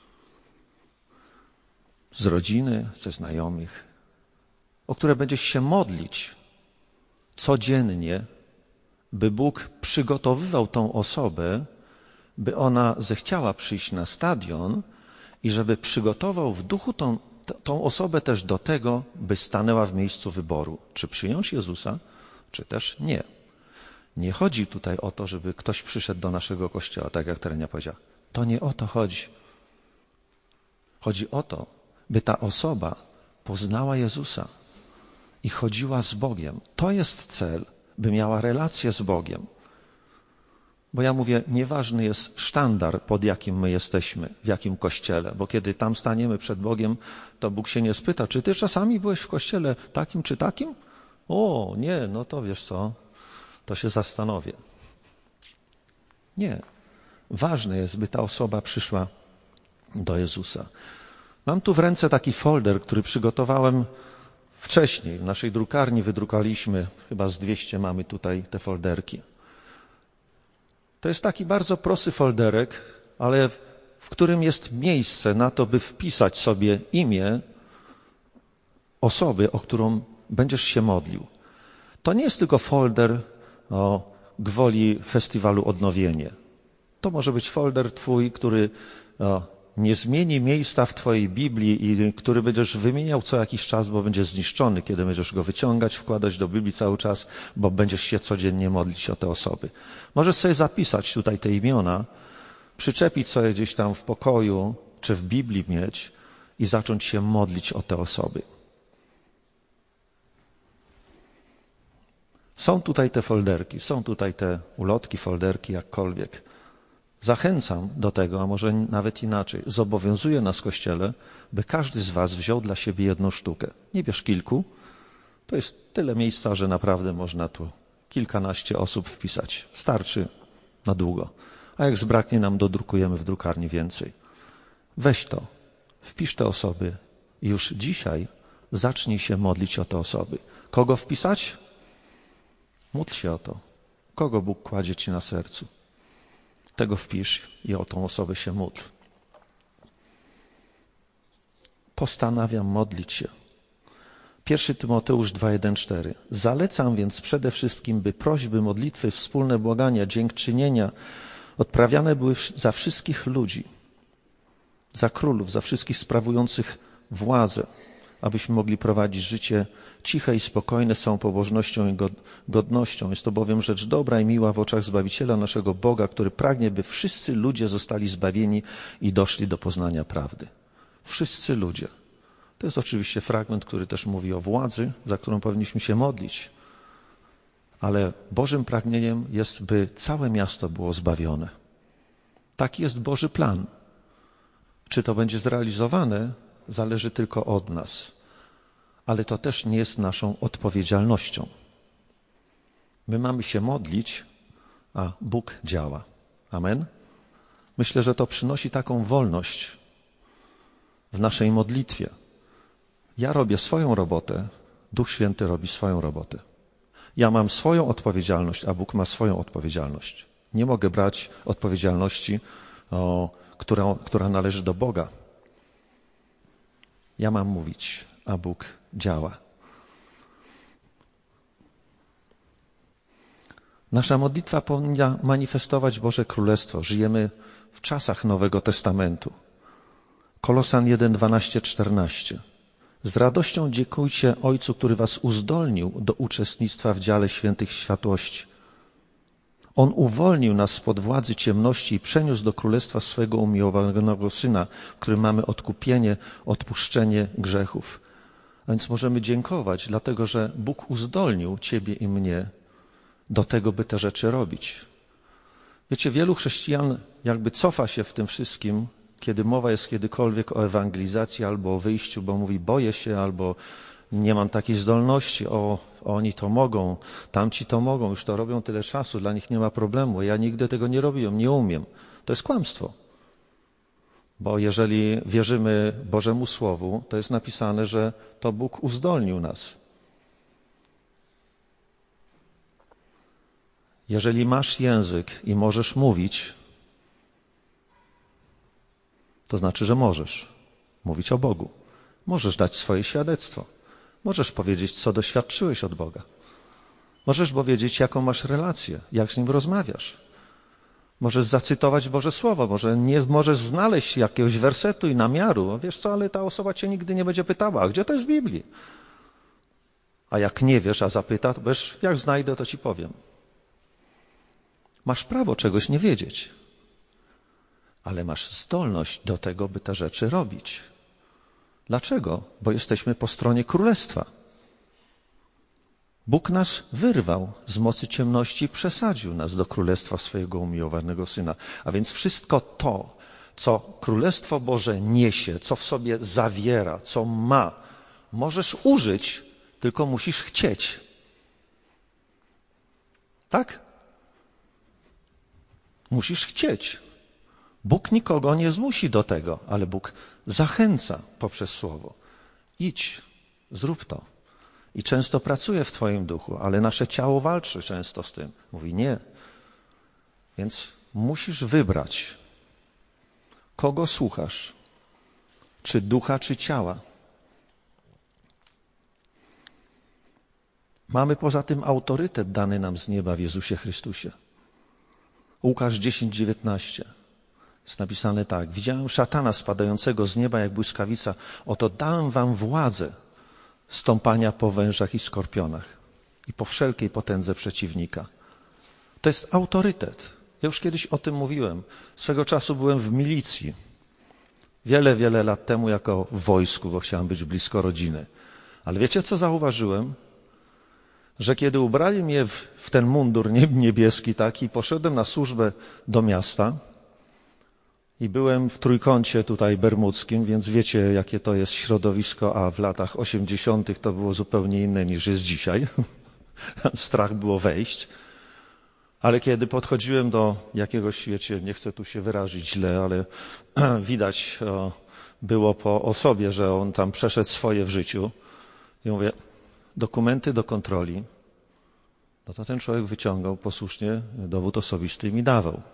z rodziny, ze znajomych, o które będziesz się modlić codziennie, by Bóg przygotowywał tą osobę, by ona zechciała przyjść na stadion i żeby przygotował w duchu tą osobę też do tego, by stanęła w miejscu wyboru, czy przyjąć Jezusa, czy też nie. Nie chodzi tutaj o to, żeby ktoś przyszedł do naszego Kościoła, tak jak Terenia powiedziała. To nie o to chodzi. Chodzi o to, by ta osoba poznała Jezusa i chodziła z Bogiem. To jest cel, by miała relację z Bogiem. Bo ja mówię, nieważny jest sztandar, pod jakim my jesteśmy, w jakim kościele, bo kiedy tam staniemy przed Bogiem, to Bóg się nie spyta, czy ty czasami byłeś w kościele takim czy takim? O, nie, no to wiesz co, to się zastanowię. Nie. Ważne jest, by ta osoba przyszła do Jezusa. Mam tu w ręce taki folder, który przygotowałem wcześniej. W naszej drukarni wydrukaliśmy, chyba z 200 mamy tutaj te folderki. To jest taki bardzo prosty folderek, ale w którym jest miejsce na to, by wpisać sobie imię osoby, o którą będziesz się modlił. To nie jest tylko folder gwoli festiwalu Odnowienie. To może być folder twój, który nie zmieni miejsca w twojej Biblii i który będziesz wymieniał co jakiś czas, bo będzie zniszczony, kiedy będziesz go wyciągać, wkładać do Biblii cały czas, bo będziesz się codziennie modlić o te osoby. Możesz sobie zapisać tutaj te imiona, przyczepić sobie gdzieś tam w pokoju, czy w Biblii mieć i zacząć się modlić o te osoby. Są tutaj te folderki, są tutaj te ulotki, folderki, jakkolwiek. Zachęcam do tego, a może nawet inaczej, zobowiązuję nas w Kościele, by każdy z was wziął dla siebie jedną sztukę. Nie bierz kilku, to jest tyle miejsca, że naprawdę można tu kilkanaście osób wpisać. Starczy na długo. A jak zbraknie nam, dodrukujemy w drukarni więcej. Weź to, wpisz te osoby i już dzisiaj zacznij się modlić o te osoby. Kogo wpisać? Módl się o to. Kogo Bóg kładzie ci na sercu? Tego wpisz i o tą osobę się módl. Postanawiam modlić się. 1 Tymoteusz 2:1-4. Zalecam więc przede wszystkim, by prośby, modlitwy, wspólne błagania, dziękczynienia odprawiane były za wszystkich ludzi, za królów, za wszystkich sprawujących władzę, abyśmy mogli prowadzić życie ciche i spokojne z całą pobożnością i godnością. Jest to bowiem rzecz dobra i miła w oczach Zbawiciela naszego Boga, który pragnie, by wszyscy ludzie zostali zbawieni i doszli do poznania prawdy. Wszyscy ludzie. To jest oczywiście fragment, który też mówi o władzy, za którą powinniśmy się modlić. Ale Bożym pragnieniem jest, by całe miasto było zbawione. Taki jest Boży plan. Czy to będzie zrealizowane, zależy tylko od nas. Ale to też nie jest naszą odpowiedzialnością. My mamy się modlić, a Bóg działa. Amen? Myślę, że to przynosi taką wolność w naszej modlitwie. Ja robię swoją robotę, Duch Święty robi swoją robotę. Ja mam swoją odpowiedzialność, a Bóg ma swoją odpowiedzialność. Nie mogę brać odpowiedzialności, która należy do Boga. Ja mam mówić, a Bóg działa. Nasza modlitwa powinna manifestować Boże Królestwo. Żyjemy w czasach Nowego Testamentu. Kolosan 1:12-14. Z radością dziękujcie Ojcu, który was uzdolnił do uczestnictwa w dziale świętych światłości. On uwolnił nas spod władzy ciemności i przeniósł do królestwa swego umiłowanego Syna, w którym mamy odkupienie, odpuszczenie grzechów. A więc możemy dziękować, dlatego że Bóg uzdolnił ciebie i mnie do tego, by te rzeczy robić. Wiecie, wielu chrześcijan jakby cofa się w tym wszystkim, kiedy mowa jest kiedykolwiek o ewangelizacji albo o wyjściu, bo mówi, boję się, albo nie mam takiej zdolności, oni to mogą, tamci to mogą, już to robią tyle czasu, dla nich nie ma problemu, ja nigdy tego nie robiłem, nie umiem. To jest kłamstwo. Bo jeżeli wierzymy Bożemu Słowu, to jest napisane, że to Bóg uzdolnił nas. Jeżeli masz język i możesz mówić, to znaczy, że możesz mówić o Bogu. Możesz dać swoje świadectwo. Możesz powiedzieć, co doświadczyłeś od Boga. Możesz powiedzieć, jaką masz relację, jak z Nim rozmawiasz. Możesz zacytować Boże Słowo, może nie możesz znaleźć jakiegoś wersetu i namiaru. Wiesz co, ale ta osoba cię nigdy nie będzie pytała, a gdzie to jest w Biblii? A jak nie wiesz, a zapyta, to wiesz, jak znajdę, to ci powiem. Masz prawo czegoś nie wiedzieć, ale masz zdolność do tego, by te rzeczy robić. Dlaczego? Bo jesteśmy po stronie Królestwa. Bóg nas wyrwał z mocy ciemności i przesadził nas do Królestwa swojego umiłowanego Syna. A więc wszystko to, co Królestwo Boże niesie, co w sobie zawiera, co ma, możesz użyć, tylko musisz chcieć. Tak? Musisz chcieć. Bóg nikogo nie zmusi do tego, ale Bóg zachęca poprzez Słowo. Idź, zrób to. I często pracuje w twoim duchu, ale nasze ciało walczy często z tym. Mówi nie. Więc musisz wybrać, kogo słuchasz. Czy ducha, czy ciała. Mamy poza tym autorytet dany nam z nieba w Jezusie Chrystusie. Łukasz 10:19. Jest napisane tak. Widziałem szatana spadającego z nieba jak błyskawica. Oto dałem wam władzę stąpania po wężach i skorpionach i po wszelkiej potędze przeciwnika. To jest autorytet. Ja już kiedyś o tym mówiłem. Swego czasu byłem w milicji. Wiele lat temu jako w wojsku, bo chciałem być blisko rodziny. Ale wiecie, co zauważyłem? Że kiedy ubrali mnie w ten mundur niebieski taki, poszedłem na służbę do miasta i byłem w trójkącie tutaj bermudzkim, więc wiecie, jakie to jest środowisko, a w latach 80. to było zupełnie inne niż jest dzisiaj. Strach było wejść. Ale kiedy podchodziłem do jakiegoś, wiecie, nie chcę tu się wyrazić źle, ale widać było po osobie, że on tam przeszedł swoje w życiu. I mówię, dokumenty do kontroli. No to ten człowiek wyciągał posłusznie dowód osobisty i mi dawał.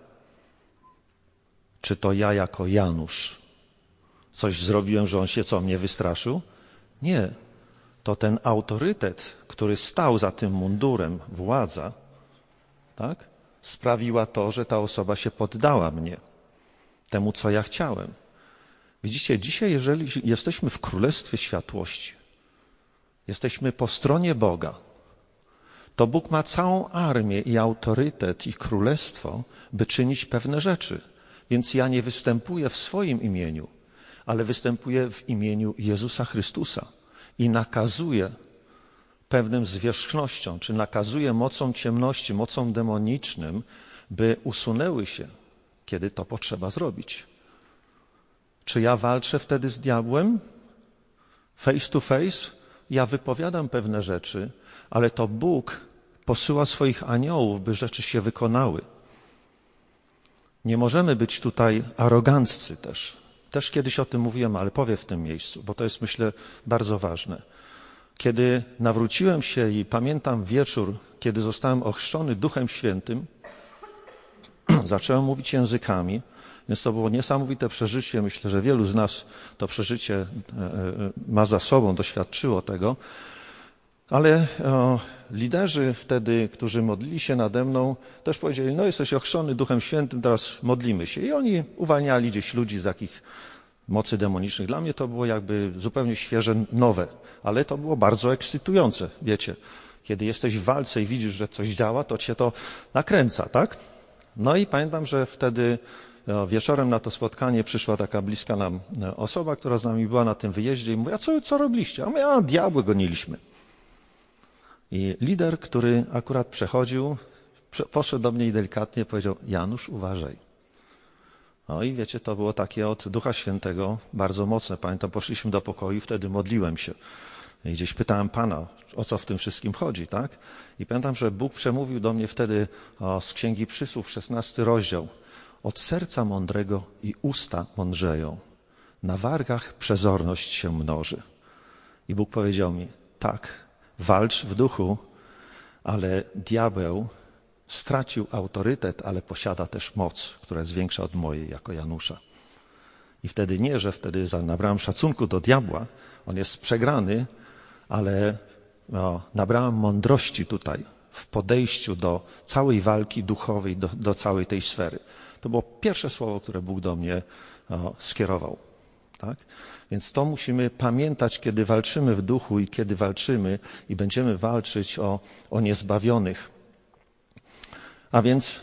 Czy to ja jako Janusz coś zrobiłem, że on się mnie wystraszył? Nie. To ten autorytet, który stał za tym mundurem, władza, tak, sprawiła to, że ta osoba się poddała mnie, temu, co ja chciałem. Widzicie, dzisiaj, jeżeli jesteśmy w Królestwie Światłości, jesteśmy po stronie Boga, to Bóg ma całą armię i autorytet i królestwo, by czynić pewne rzeczy. Więc ja nie występuję w swoim imieniu, ale występuję w imieniu Jezusa Chrystusa i nakazuję pewnym zwierzchnościom, czy nakazuję mocą ciemności, mocą demonicznym, by usunęły się, kiedy to potrzeba zrobić. Czy ja walczę wtedy z diabłem? Face to face? Ja wypowiadam pewne rzeczy, ale to Bóg posyła swoich aniołów, by rzeczy się wykonały. Nie możemy być tutaj aroganccy też. Też kiedyś o tym mówiłem, ale powiem w tym miejscu, bo to jest, myślę, bardzo ważne. Kiedy nawróciłem się i pamiętam wieczór, kiedy zostałem ochrzczony Duchem Świętym, zacząłem mówić językami, więc to było niesamowite przeżycie. Myślę, że wielu z nas to przeżycie ma za sobą, doświadczyło tego. Ale liderzy wtedy, którzy modlili się nade mną, też powiedzieli, no jesteś ochrzczony Duchem Świętym, teraz modlimy się. I oni uwalniali gdzieś ludzi z jakich mocy demonicznych. Dla mnie to było jakby zupełnie świeże, nowe, ale to było bardzo ekscytujące, wiecie. Kiedy jesteś w walce i widzisz, że coś działa, to cię to nakręca, tak? No i pamiętam, że wtedy wieczorem na to spotkanie przyszła taka bliska nam osoba, która z nami była na tym wyjeździe i mówi, a co robiliście? A my, diabły goniliśmy. I lider, który akurat przechodził, poszedł do mnie i delikatnie powiedział, Janusz, uważaj. No i wiecie, to było takie od Ducha Świętego bardzo mocne. Pamiętam, poszliśmy do pokoju i wtedy modliłem się. I gdzieś pytałem Pana, o co w tym wszystkim chodzi, tak? I pamiętam, że Bóg przemówił do mnie wtedy z Księgi Przysłów, 16 rozdział. Od serca mądrego i usta mądrzeją. Na wargach przezorność się mnoży. I Bóg powiedział mi, tak, walcz w duchu, ale diabeł stracił autorytet, ale posiada też moc, która jest większa od mojej jako Janusza. I wtedy nie, że wtedy nabrałem szacunku do diabła, on jest przegrany, ale nabrałem mądrości tutaj w podejściu do całej walki duchowej, do całej tej sfery. To było pierwsze słowo, które Bóg do mnie skierował. Tak? Więc to musimy pamiętać, kiedy walczymy w duchu i kiedy walczymy i będziemy walczyć o niezbawionych. A więc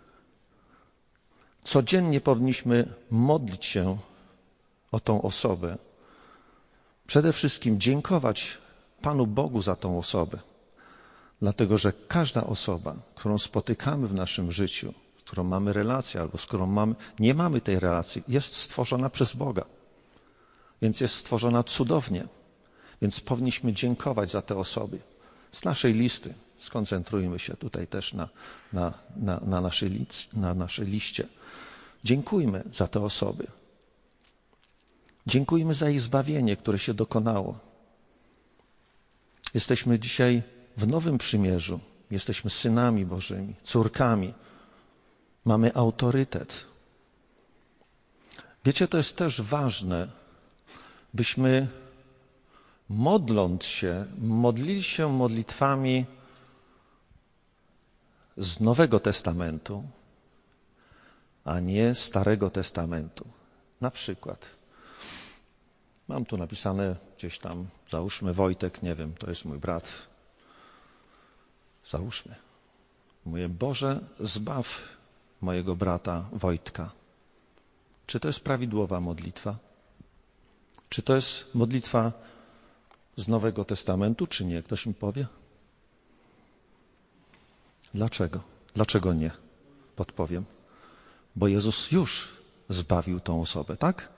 codziennie powinniśmy modlić się o tą osobę. Przede wszystkim dziękować Panu Bogu za tą osobę. Dlatego, że każda osoba, którą spotykamy w naszym życiu, z którą mamy relację albo z którą nie mamy tej relacji, jest stworzona przez Boga. Więc jest stworzona cudownie. Więc powinniśmy dziękować za te osoby. Z naszej listy skoncentrujmy się tutaj też na naszej liście. Dziękujmy za te osoby. Dziękujmy za ich zbawienie, które się dokonało. Jesteśmy dzisiaj w nowym przymierzu. Jesteśmy synami Bożymi, córkami. Mamy autorytet. Wiecie, to jest też ważne, byśmy modląc się, modlili się modlitwami z Nowego Testamentu, a nie Starego Testamentu. Na przykład, mam tu napisane gdzieś tam, załóżmy Wojtek, nie wiem, to jest mój brat. Załóżmy. Mówię, Boże, zbaw mojego brata Wojtka. Czy to jest prawidłowa modlitwa? Czy to jest modlitwa z Nowego Testamentu, czy nie? Ktoś mi powie? Dlaczego? Dlaczego nie? Podpowiem. Bo Jezus już zbawił tą osobę, tak?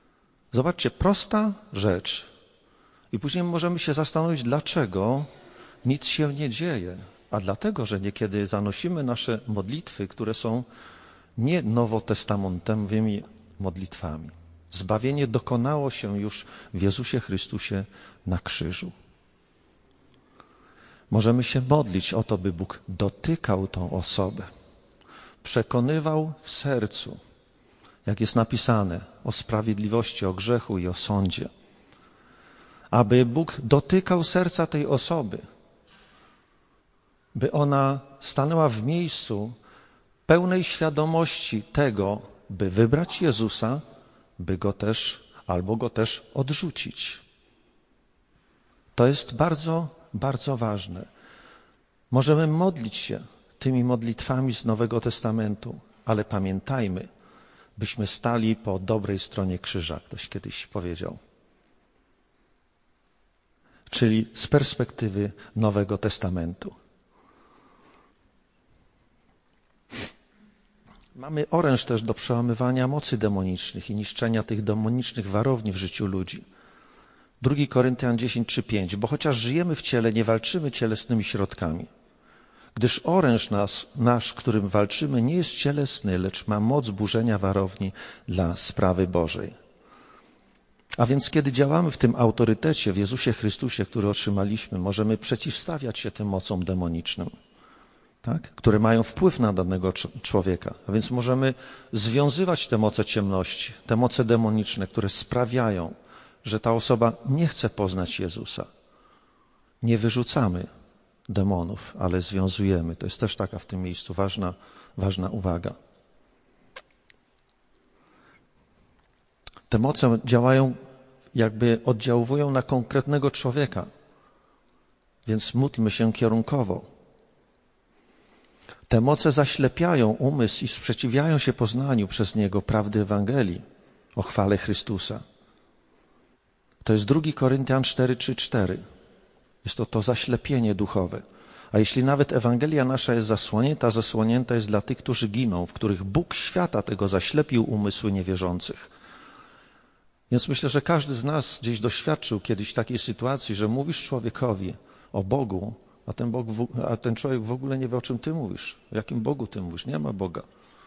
Zobaczcie, prosta rzecz. I później możemy się zastanowić, dlaczego nic się nie dzieje, a dlatego, że niekiedy zanosimy nasze modlitwy, które są nie nowotestamentowymi modlitwami. Zbawienie dokonało się już w Jezusie Chrystusie na krzyżu. Możemy się modlić o to, by Bóg dotykał tą osobę, przekonywał w sercu, jak jest napisane, o sprawiedliwości, o grzechu i o sądzie. Aby Bóg dotykał serca tej osoby, by ona stanęła w miejscu pełnej świadomości tego, by wybrać Jezusa, by go też, albo go też odrzucić. To jest bardzo, bardzo ważne. Możemy modlić się tymi modlitwami z Nowego Testamentu, ale pamiętajmy, byśmy stali po dobrej stronie krzyża, ktoś kiedyś powiedział. Czyli z perspektywy Nowego Testamentu. Mamy oręż też do przełamywania mocy demonicznych i niszczenia tych demonicznych warowni w życiu ludzi. 2 Koryntian 10:3-5. Bo chociaż żyjemy w ciele, nie walczymy cielesnymi środkami. Gdyż oręż nasz, którym walczymy, nie jest cielesny, lecz ma moc burzenia warowni dla sprawy Bożej. A więc kiedy działamy w tym autorytecie, w Jezusie Chrystusie, który otrzymaliśmy, możemy przeciwstawiać się tym mocom demonicznym, tak? Które mają wpływ na danego człowieka. A więc możemy związywać te moce ciemności, te moce demoniczne, które sprawiają, że ta osoba nie chce poznać Jezusa. Nie wyrzucamy demonów, ale związujemy. To jest też taka w tym miejscu ważna uwaga. Te moce działają, jakby oddziałują na konkretnego człowieka, więc módlmy się kierunkowo. Te moce zaślepiają umysł i sprzeciwiają się poznaniu przez niego prawdy Ewangelii o chwale Chrystusa. To jest 2 Koryntian 4:3-4. Jest to zaślepienie duchowe. A jeśli nawet Ewangelia nasza jest zasłonięta jest dla tych, którzy giną, w których Bóg świata tego zaślepił umysły niewierzących. Więc myślę, że każdy z nas gdzieś doświadczył kiedyś takiej sytuacji, że mówisz człowiekowi o Bogu, a ten człowiek w ogóle nie wie, o czym ty mówisz. O jakim Bogu ty mówisz? Nie ma Boga.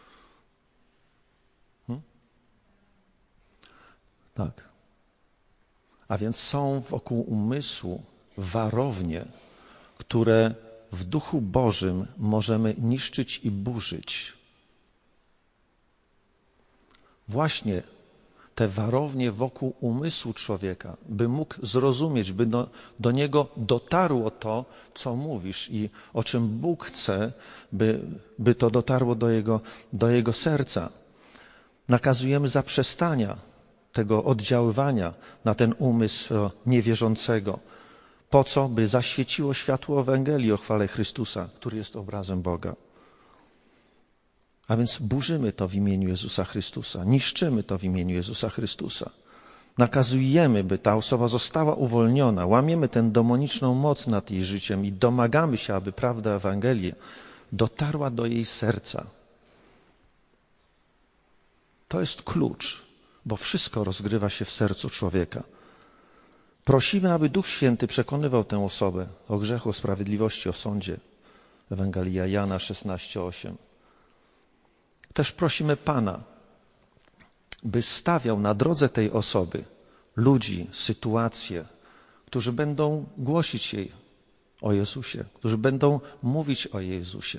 Tak. A więc są wokół umysłu warownie, które w Duchu Bożym możemy niszczyć i burzyć. Właśnie te warownie wokół umysłu człowieka, by mógł zrozumieć, by do niego dotarło to, co mówisz i o czym Bóg chce, by to dotarło do jego serca. Nakazujemy zaprzestania tego oddziaływania na ten umysł niewierzącego. Po co? By zaświeciło światło Ewangelii o chwale Chrystusa, który jest obrazem Boga. A więc burzymy to w imieniu Jezusa Chrystusa, niszczymy to w imieniu Jezusa Chrystusa. Nakazujemy, by ta osoba została uwolniona, łamiemy tę demoniczną moc nad jej życiem i domagamy się, aby prawda Ewangelii dotarła do jej serca. To jest klucz, bo wszystko rozgrywa się w sercu człowieka. Prosimy, aby Duch Święty przekonywał tę osobę o grzechu, o sprawiedliwości, o sądzie. Ewangelia Jana 16:8. Też prosimy Pana, by stawiał na drodze tej osoby ludzi, sytuacje, którzy będą głosić jej o Jezusie, którzy będą mówić o Jezusie.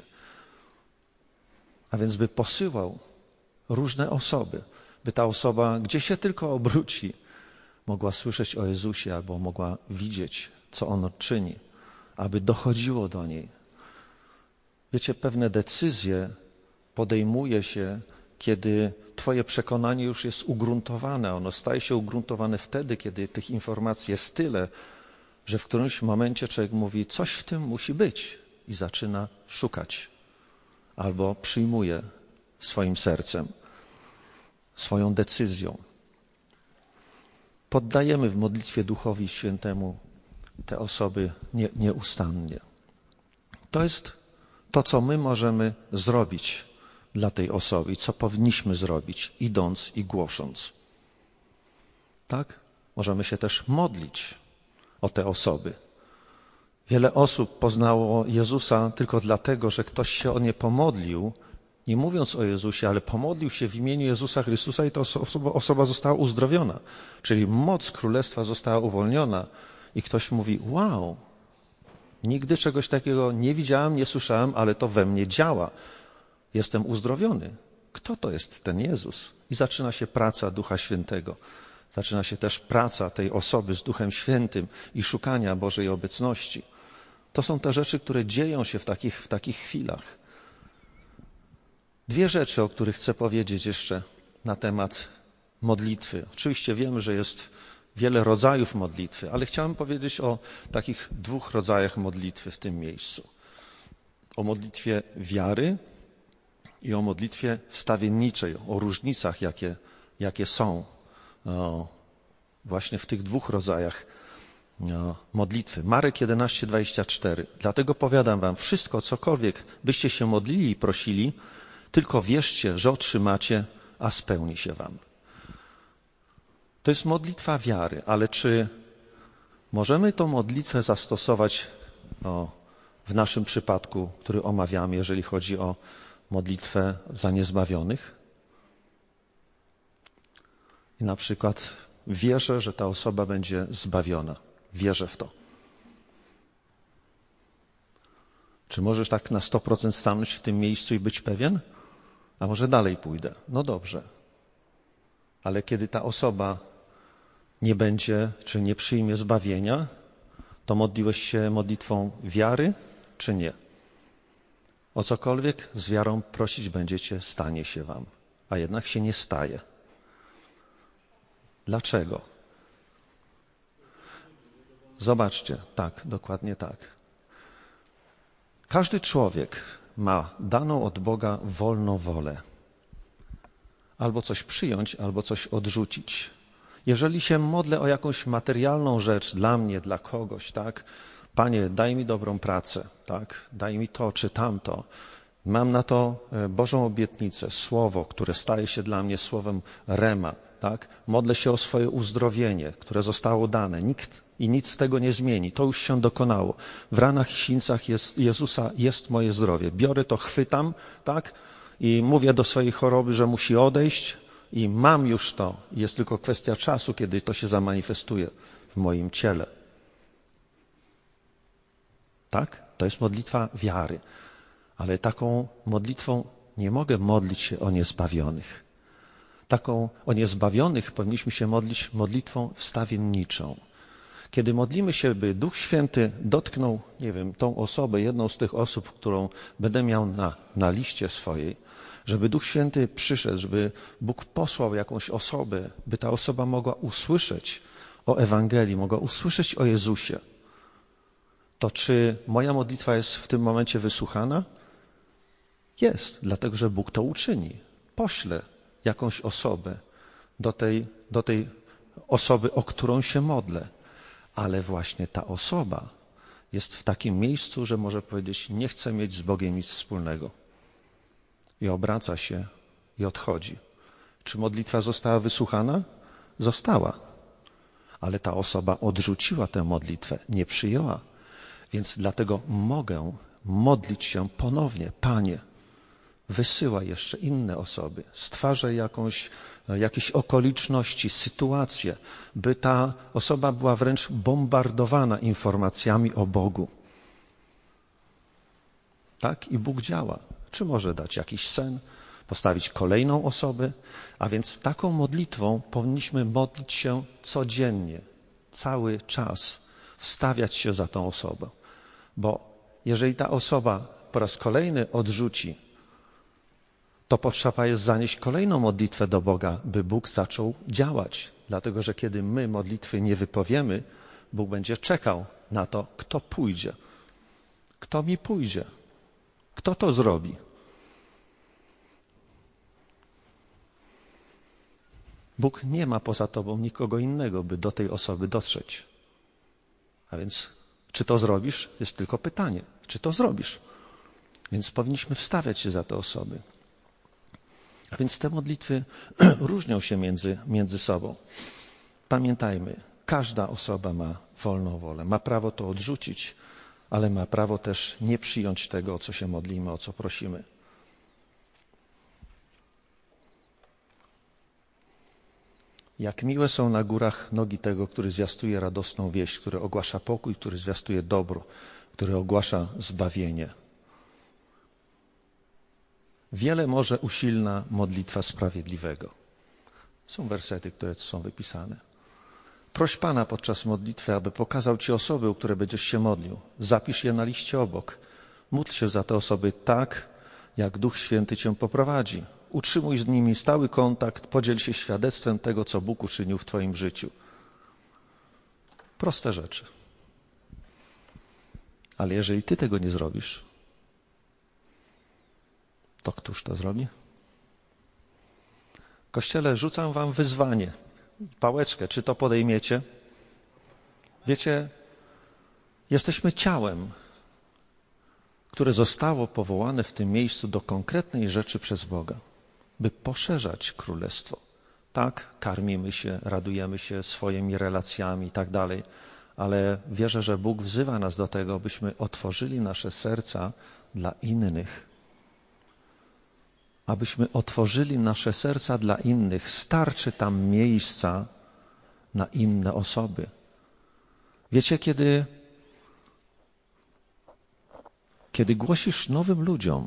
A więc by posyłał różne osoby, by ta osoba, gdzie się tylko obróci, mogła słyszeć o Jezusie albo mogła widzieć, co On czyni, aby dochodziło do niej. Wiecie, pewne decyzje podejmuje się, kiedy twoje przekonanie już jest ugruntowane. Ono staje się ugruntowane wtedy, kiedy tych informacji jest tyle, że w którymś momencie człowiek mówi, coś w tym musi być i zaczyna szukać albo przyjmuje swoim sercem, swoją decyzją. Poddajemy w modlitwie Duchowi Świętemu te osoby nieustannie. To jest to, co my możemy zrobić dla tej osoby i co powinniśmy zrobić, idąc i głosząc. Tak? Możemy się też modlić o te osoby. Wiele osób poznało Jezusa tylko dlatego, że ktoś się o nie pomodlił, nie mówiąc o Jezusie, ale pomodlił się w imieniu Jezusa Chrystusa i ta osoba została uzdrowiona. Czyli moc Królestwa została uwolniona i ktoś mówi, wow, nigdy czegoś takiego nie widziałem, nie słyszałem, ale to we mnie działa. Jestem uzdrowiony. Kto to jest ten Jezus? I zaczyna się praca Ducha Świętego. Zaczyna się też praca tej osoby z Duchem Świętym i szukania Bożej obecności. To są te rzeczy, które dzieją się w takich chwilach. Dwie rzeczy, o których chcę powiedzieć jeszcze na temat modlitwy. Oczywiście wiemy, że jest wiele rodzajów modlitwy, ale chciałem powiedzieć o takich dwóch rodzajach modlitwy w tym miejscu. O modlitwie wiary i o modlitwie wstawienniczej, o różnicach, jakie są właśnie w tych dwóch rodzajach modlitwy. Marek 11:24. Dlatego powiadam wam, wszystko, cokolwiek byście się modlili i prosili, tylko wierzcie, że otrzymacie, a spełni się wam. To jest modlitwa wiary, ale czy możemy tą modlitwę zastosować w naszym przypadku, który omawiamy, jeżeli chodzi o modlitwę za niezbawionych? I na przykład wierzę, że ta osoba będzie zbawiona. Wierzę w to. Czy możesz tak na 100% stanąć w tym miejscu i być pewien? A może dalej pójdę? No dobrze. Ale kiedy ta osoba nie będzie, czy nie przyjmie zbawienia, to modliłeś się modlitwą wiary, czy nie? O cokolwiek z wiarą prosić będziecie, stanie się wam, a jednak się nie staje. Dlaczego? Zobaczcie, tak, dokładnie tak. Każdy człowiek ma daną od Boga wolną wolę. Albo coś przyjąć, albo coś odrzucić. Jeżeli się modlę o jakąś materialną rzecz dla mnie, dla kogoś, tak? Panie, daj mi dobrą pracę, tak? Daj mi to czy tamto. Mam na to Bożą obietnicę, słowo, które staje się dla mnie słowem rema, tak? Modlę się o swoje uzdrowienie, które zostało dane. Nikt i nic z tego nie zmieni. To już się dokonało. W ranach i sińcach Jezusa jest moje zdrowie. Biorę to, chwytam, tak? I mówię do swojej choroby, że musi odejść i mam już to. Jest tylko kwestia czasu, kiedy to się zamanifestuje w moim ciele. Tak? To jest modlitwa wiary. Ale taką modlitwą nie mogę modlić się o niezbawionych. Taką o niezbawionych powinniśmy się modlić modlitwą wstawienniczą. Kiedy modlimy się, by Duch Święty dotknął, nie wiem, tą osobę, jedną z tych osób, którą będę miał na liście swojej, żeby Duch Święty przyszedł, żeby Bóg posłał jakąś osobę, by ta osoba mogła usłyszeć o Ewangelii, mogła usłyszeć o Jezusie, to czy moja modlitwa jest w tym momencie wysłuchana? Jest, dlatego że Bóg to uczyni. Pośle jakąś osobę do tej osoby, o którą się modlę. Ale właśnie ta osoba jest w takim miejscu, że może powiedzieć, nie chcę mieć z Bogiem nic wspólnego. I obraca się i odchodzi. Czy modlitwa została wysłuchana? Została. Ale ta osoba odrzuciła tę modlitwę, nie przyjęła. Więc dlatego mogę modlić się ponownie. Panie, wysyła jeszcze inne osoby, stwarzaj jakieś okoliczności, sytuacje, by ta osoba była wręcz bombardowana informacjami o Bogu. Tak? I Bóg działa. Czy może dać jakiś sen, postawić kolejną osobę? A więc taką modlitwą powinniśmy modlić się codziennie, cały czas, wstawiać się za tą osobę. Bo jeżeli ta osoba po raz kolejny odrzuci, to potrzeba jest zanieść kolejną modlitwę do Boga, by Bóg zaczął działać. Dlatego, że kiedy my modlitwy nie wypowiemy, Bóg będzie czekał na to, kto pójdzie. Kto mi pójdzie? Kto to zrobi? Bóg nie ma poza tobą nikogo innego, by do tej osoby dotrzeć. A więc czy to zrobisz? Jest tylko pytanie. Czy to zrobisz? Więc powinniśmy wstawiać się za te osoby. A więc te modlitwy różnią się między sobą. Pamiętajmy, każda osoba ma wolną wolę. Ma prawo to odrzucić, ale ma prawo też nie przyjąć tego, o co się modlimy, o co prosimy. Jak miłe są na górach nogi tego, który zwiastuje radosną wieść, który ogłasza pokój, który zwiastuje dobro, który ogłasza zbawienie. Wiele może usilna modlitwa sprawiedliwego. Są wersety, które tu są wypisane. Proś Pana podczas modlitwy, aby pokazał Ci osoby, o które będziesz się modlił. Zapisz je na liście obok. Módl się za te osoby tak, jak Duch Święty Cię poprowadzi. Utrzymuj z nimi stały kontakt, podziel się świadectwem tego, co Bóg uczynił w Twoim życiu. Proste rzeczy. Ale jeżeli Ty tego nie zrobisz, to któż to zrobi? Kościele, rzucam wam wyzwanie, pałeczkę, czy to podejmiecie? Wiecie, jesteśmy ciałem, które zostało powołane w tym miejscu do konkretnej rzeczy przez Boga, by poszerzać Królestwo. Tak, karmimy się, radujemy się swoimi relacjami i tak dalej, ale wierzę, że Bóg wzywa nas do tego, byśmy otworzyli nasze serca dla innych. Abyśmy otworzyli nasze serca dla innych. Starczy tam miejsca na inne osoby. Wiecie, kiedy głosisz nowym ludziom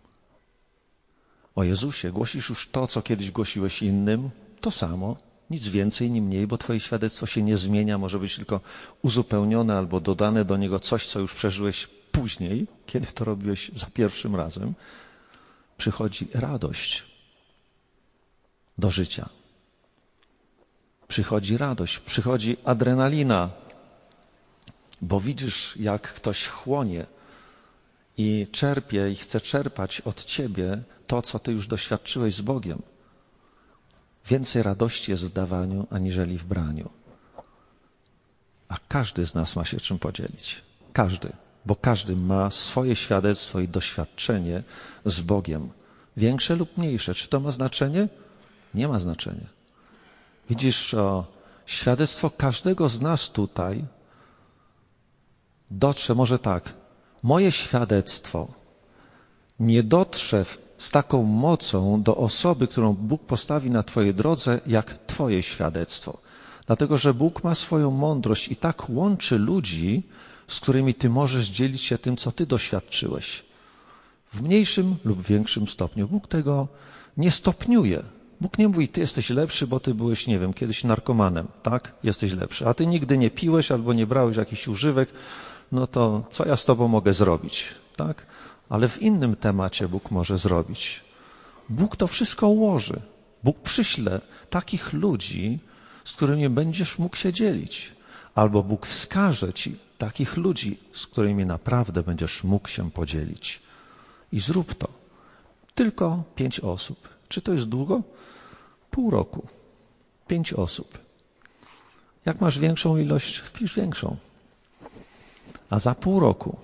o Jezusie, głosisz już to, co kiedyś głosiłeś innym, to samo, nic więcej, ni mniej, bo twoje świadectwo się nie zmienia, może być tylko uzupełnione albo dodane do niego coś, co już przeżyłeś później, kiedy to robiłeś za pierwszym razem. Przychodzi radość do życia. Przychodzi radość, przychodzi adrenalina, bo widzisz, jak ktoś chłonie i czerpie i chce czerpać od ciebie to, co ty już doświadczyłeś z Bogiem. Więcej radości jest w dawaniu, aniżeli w braniu. A każdy z nas ma się czym podzielić. Każdy. Bo każdy ma swoje świadectwo i doświadczenie z Bogiem. Większe lub mniejsze. Czy to ma znaczenie? Nie ma znaczenia. Widzisz, świadectwo każdego z nas tutaj dotrze, może tak, moje świadectwo nie dotrze z taką mocą do osoby, którą Bóg postawi na twojej drodze, jak twoje świadectwo. Dlatego, że Bóg ma swoją mądrość i tak łączy ludzi, z którymi ty możesz dzielić się tym, co ty doświadczyłeś. W mniejszym lub większym stopniu. Bóg tego nie stopniuje. Bóg nie mówi, ty jesteś lepszy, bo ty byłeś, nie wiem, kiedyś narkomanem, tak? Jesteś lepszy. A ty nigdy nie piłeś albo nie brałeś jakichś używek, no to co ja z tobą mogę zrobić, tak? Ale w innym temacie Bóg może zrobić. Bóg to wszystko ułoży. Bóg przyśle takich ludzi, z którymi będziesz mógł się dzielić. Albo Bóg wskaże ci takich ludzi, z którymi naprawdę będziesz mógł się podzielić. I zrób to. Tylko 5 osób. Czy to jest długo? Pół roku. 5 osób. Jak masz większą ilość, wpisz większą. A za pół roku,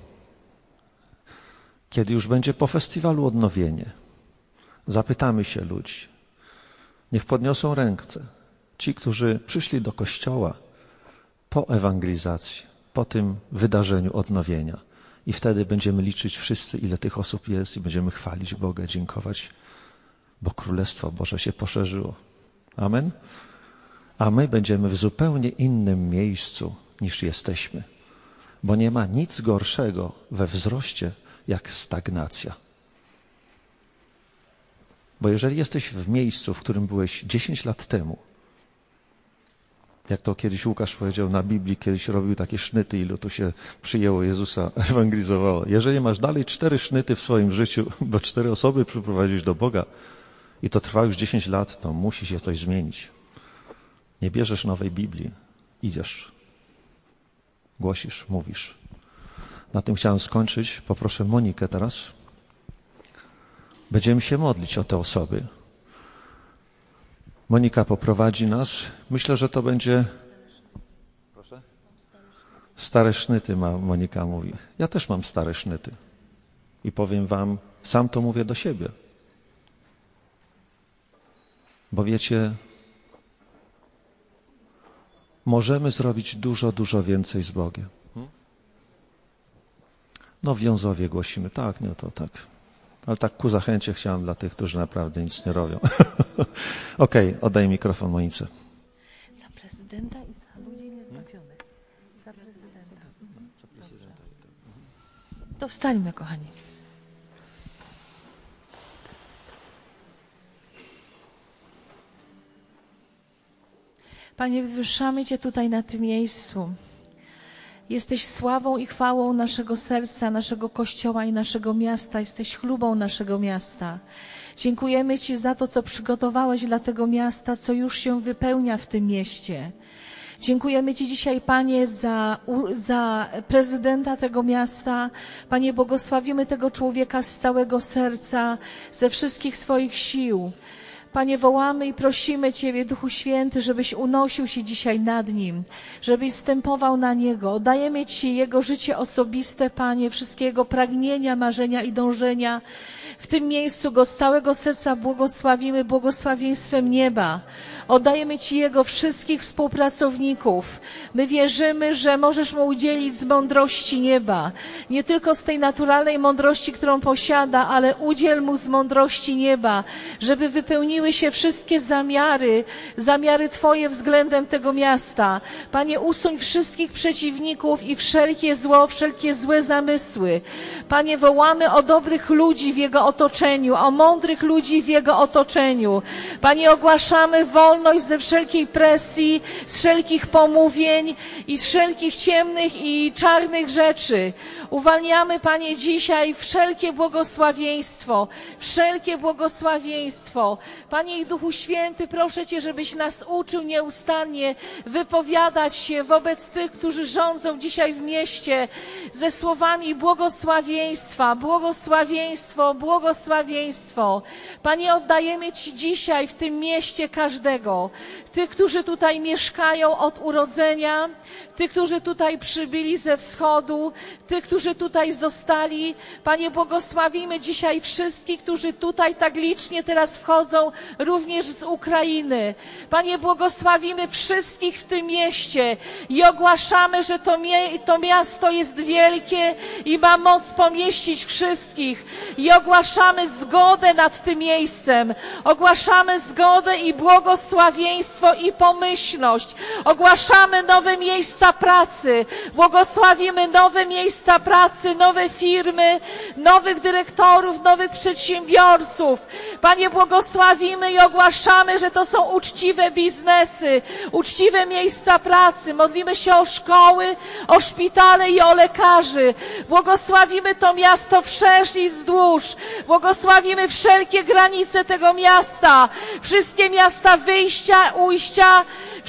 kiedy już będzie po festiwalu odnowienie, zapytamy się ludzi. Niech podniosą ręce. Ci, którzy przyszli do kościoła po ewangelizacji, po tym wydarzeniu odnowienia. I wtedy będziemy liczyć wszyscy, ile tych osób jest i będziemy chwalić Boga, dziękować, bo Królestwo Boże się poszerzyło. Amen? A my będziemy w zupełnie innym miejscu, niż jesteśmy. Bo nie ma nic gorszego we wzroście, jak stagnacja. Bo jeżeli jesteś w miejscu, w którym byłeś 10 lat temu, jak to kiedyś Łukasz powiedział na Biblii, kiedyś robił takie sznyty, ilu tu się przyjęło Jezusa, ewangelizowało. Jeżeli masz dalej 4 sznyty w swoim życiu, bo 4 osoby przyprowadzić do Boga i to trwa już 10 lat, to musi się coś zmienić. Nie bierzesz nowej Biblii, idziesz, głosisz, mówisz. Na tym chciałem skończyć. Poproszę Monikę teraz. Będziemy się modlić o te osoby. Monika poprowadzi nas. Myślę, że to będzie... Proszę? Stare sznyty ma, Monika mówi. Ja też mam stare sznyty. I powiem wam, sam to mówię do siebie. Bo wiecie, możemy zrobić dużo, dużo więcej z Bogiem. No w Wiązowie głosimy, tak, no to tak. Ale tak ku zachęcie chciałem dla tych, którzy naprawdę nic nie robią. Okej, oddaję mikrofon Monice. Za prezydenta i za ludzi niezbawionych. Za prezydenta. To wstańmy, kochani. Panie, wywyższamy Cię tutaj na tym miejscu. Jesteś sławą i chwałą naszego serca, naszego Kościoła i naszego miasta. Jesteś chlubą naszego miasta. Dziękujemy Ci za to, co przygotowałeś dla tego miasta, co już się wypełnia w tym mieście. Dziękujemy Ci dzisiaj, Panie, za prezydenta tego miasta. Panie, błogosławimy tego człowieka z całego serca, ze wszystkich swoich sił. Panie, wołamy i prosimy Ciebie, Duchu Święty, żebyś unosił się dzisiaj nad nim, żebyś zstępował na niego. Oddajemy Ci jego życie osobiste, Panie, wszystkie jego pragnienia, marzenia i dążenia. W tym miejscu go z całego serca błogosławimy błogosławieństwem nieba. Oddajemy Ci jego wszystkich współpracowników. My wierzymy, że możesz mu udzielić z mądrości nieba. Nie tylko z tej naturalnej mądrości, którą posiada, ale udziel mu z mądrości nieba, żeby wypełniły się wszystkie zamiary Twoje względem tego miasta. Panie, usuń wszystkich przeciwników i wszelkie zło, wszelkie złe zamysły. Panie, wołamy o dobrych ludzi w jego otoczeniu, o mądrych ludzi w jego otoczeniu. Panie, ogłaszamy wolność ze wszelkiej presji, z wszelkich pomówień i z wszelkich ciemnych i czarnych rzeczy. Uwalniamy, Panie, dzisiaj wszelkie błogosławieństwo, wszelkie błogosławieństwo. Panie i Duchu Święty, proszę Cię, żebyś nas uczył nieustannie wypowiadać się wobec tych, którzy rządzą dzisiaj w mieście ze słowami błogosławieństwa, błogosławieństwo, błogosławieństwo. Panie, oddajemy Ci dzisiaj w tym mieście każdego, tych, którzy tutaj mieszkają od urodzenia, tych, którzy tutaj przybyli ze wschodu, tych, którzy tutaj zostali. Panie, błogosławimy dzisiaj wszystkich, którzy tutaj tak licznie teraz wchodzą, również z Ukrainy. Panie, błogosławimy wszystkich w tym mieście i ogłaszamy, że to miasto jest wielkie i ma moc pomieścić wszystkich. I ogłaszamy zgodę nad tym miejscem. Ogłaszamy zgodę i błogosławieństwo i pomyślność. Ogłaszamy nowe miejsca pracy. Błogosławimy nowe miejsca pracy, nowe firmy, nowych dyrektorów, nowych przedsiębiorców. Panie, błogosławimy i ogłaszamy, że to są uczciwe biznesy, uczciwe miejsca pracy. Modlimy się o szkoły, o szpitale i o lekarzy. Błogosławimy to miasto wszerz i wzdłuż. Błogosławimy wszelkie granice tego miasta, wszystkie miasta wyjścia, ujścia,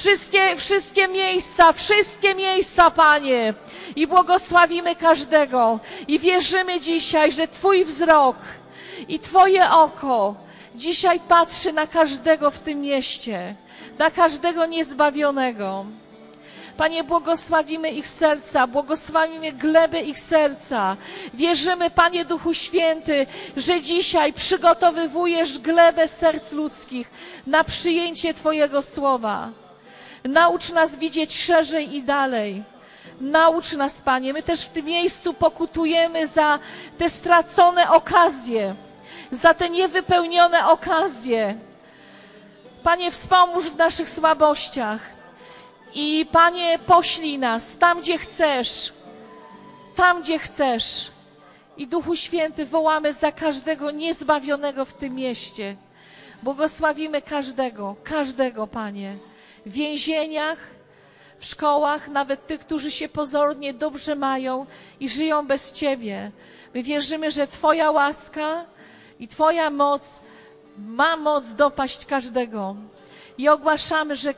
wszystkie miejsca, Panie. I błogosławimy każdego. I wierzymy dzisiaj, że Twój wzrok i Twoje oko dzisiaj patrzy na każdego w tym mieście, na każdego niezbawionego. Panie, błogosławimy ich serca, błogosławimy glebę ich serca. Wierzymy, Panie Duchu Święty, że dzisiaj przygotowywujesz glebę serc ludzkich na przyjęcie Twojego słowa. Naucz nas widzieć szerzej i dalej. Naucz nas, Panie. My też w tym miejscu pokutujemy za te stracone okazje, za te niewypełnione okazje. Panie, wspomóż w naszych słabościach. I Panie, poślij nas tam, gdzie chcesz. Tam, gdzie chcesz. I Duchu Święty, wołamy za każdego niezbawionego w tym mieście. Błogosławimy każdego, Panie. W więzieniach, w szkołach, nawet tych, którzy się pozornie dobrze mają i żyją bez Ciebie. My wierzymy, że Twoja łaska i Twoja moc ma moc dopaść każdego. I ogłaszamy, że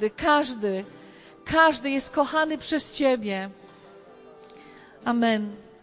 każdy jest kochany przez Ciebie. Amen.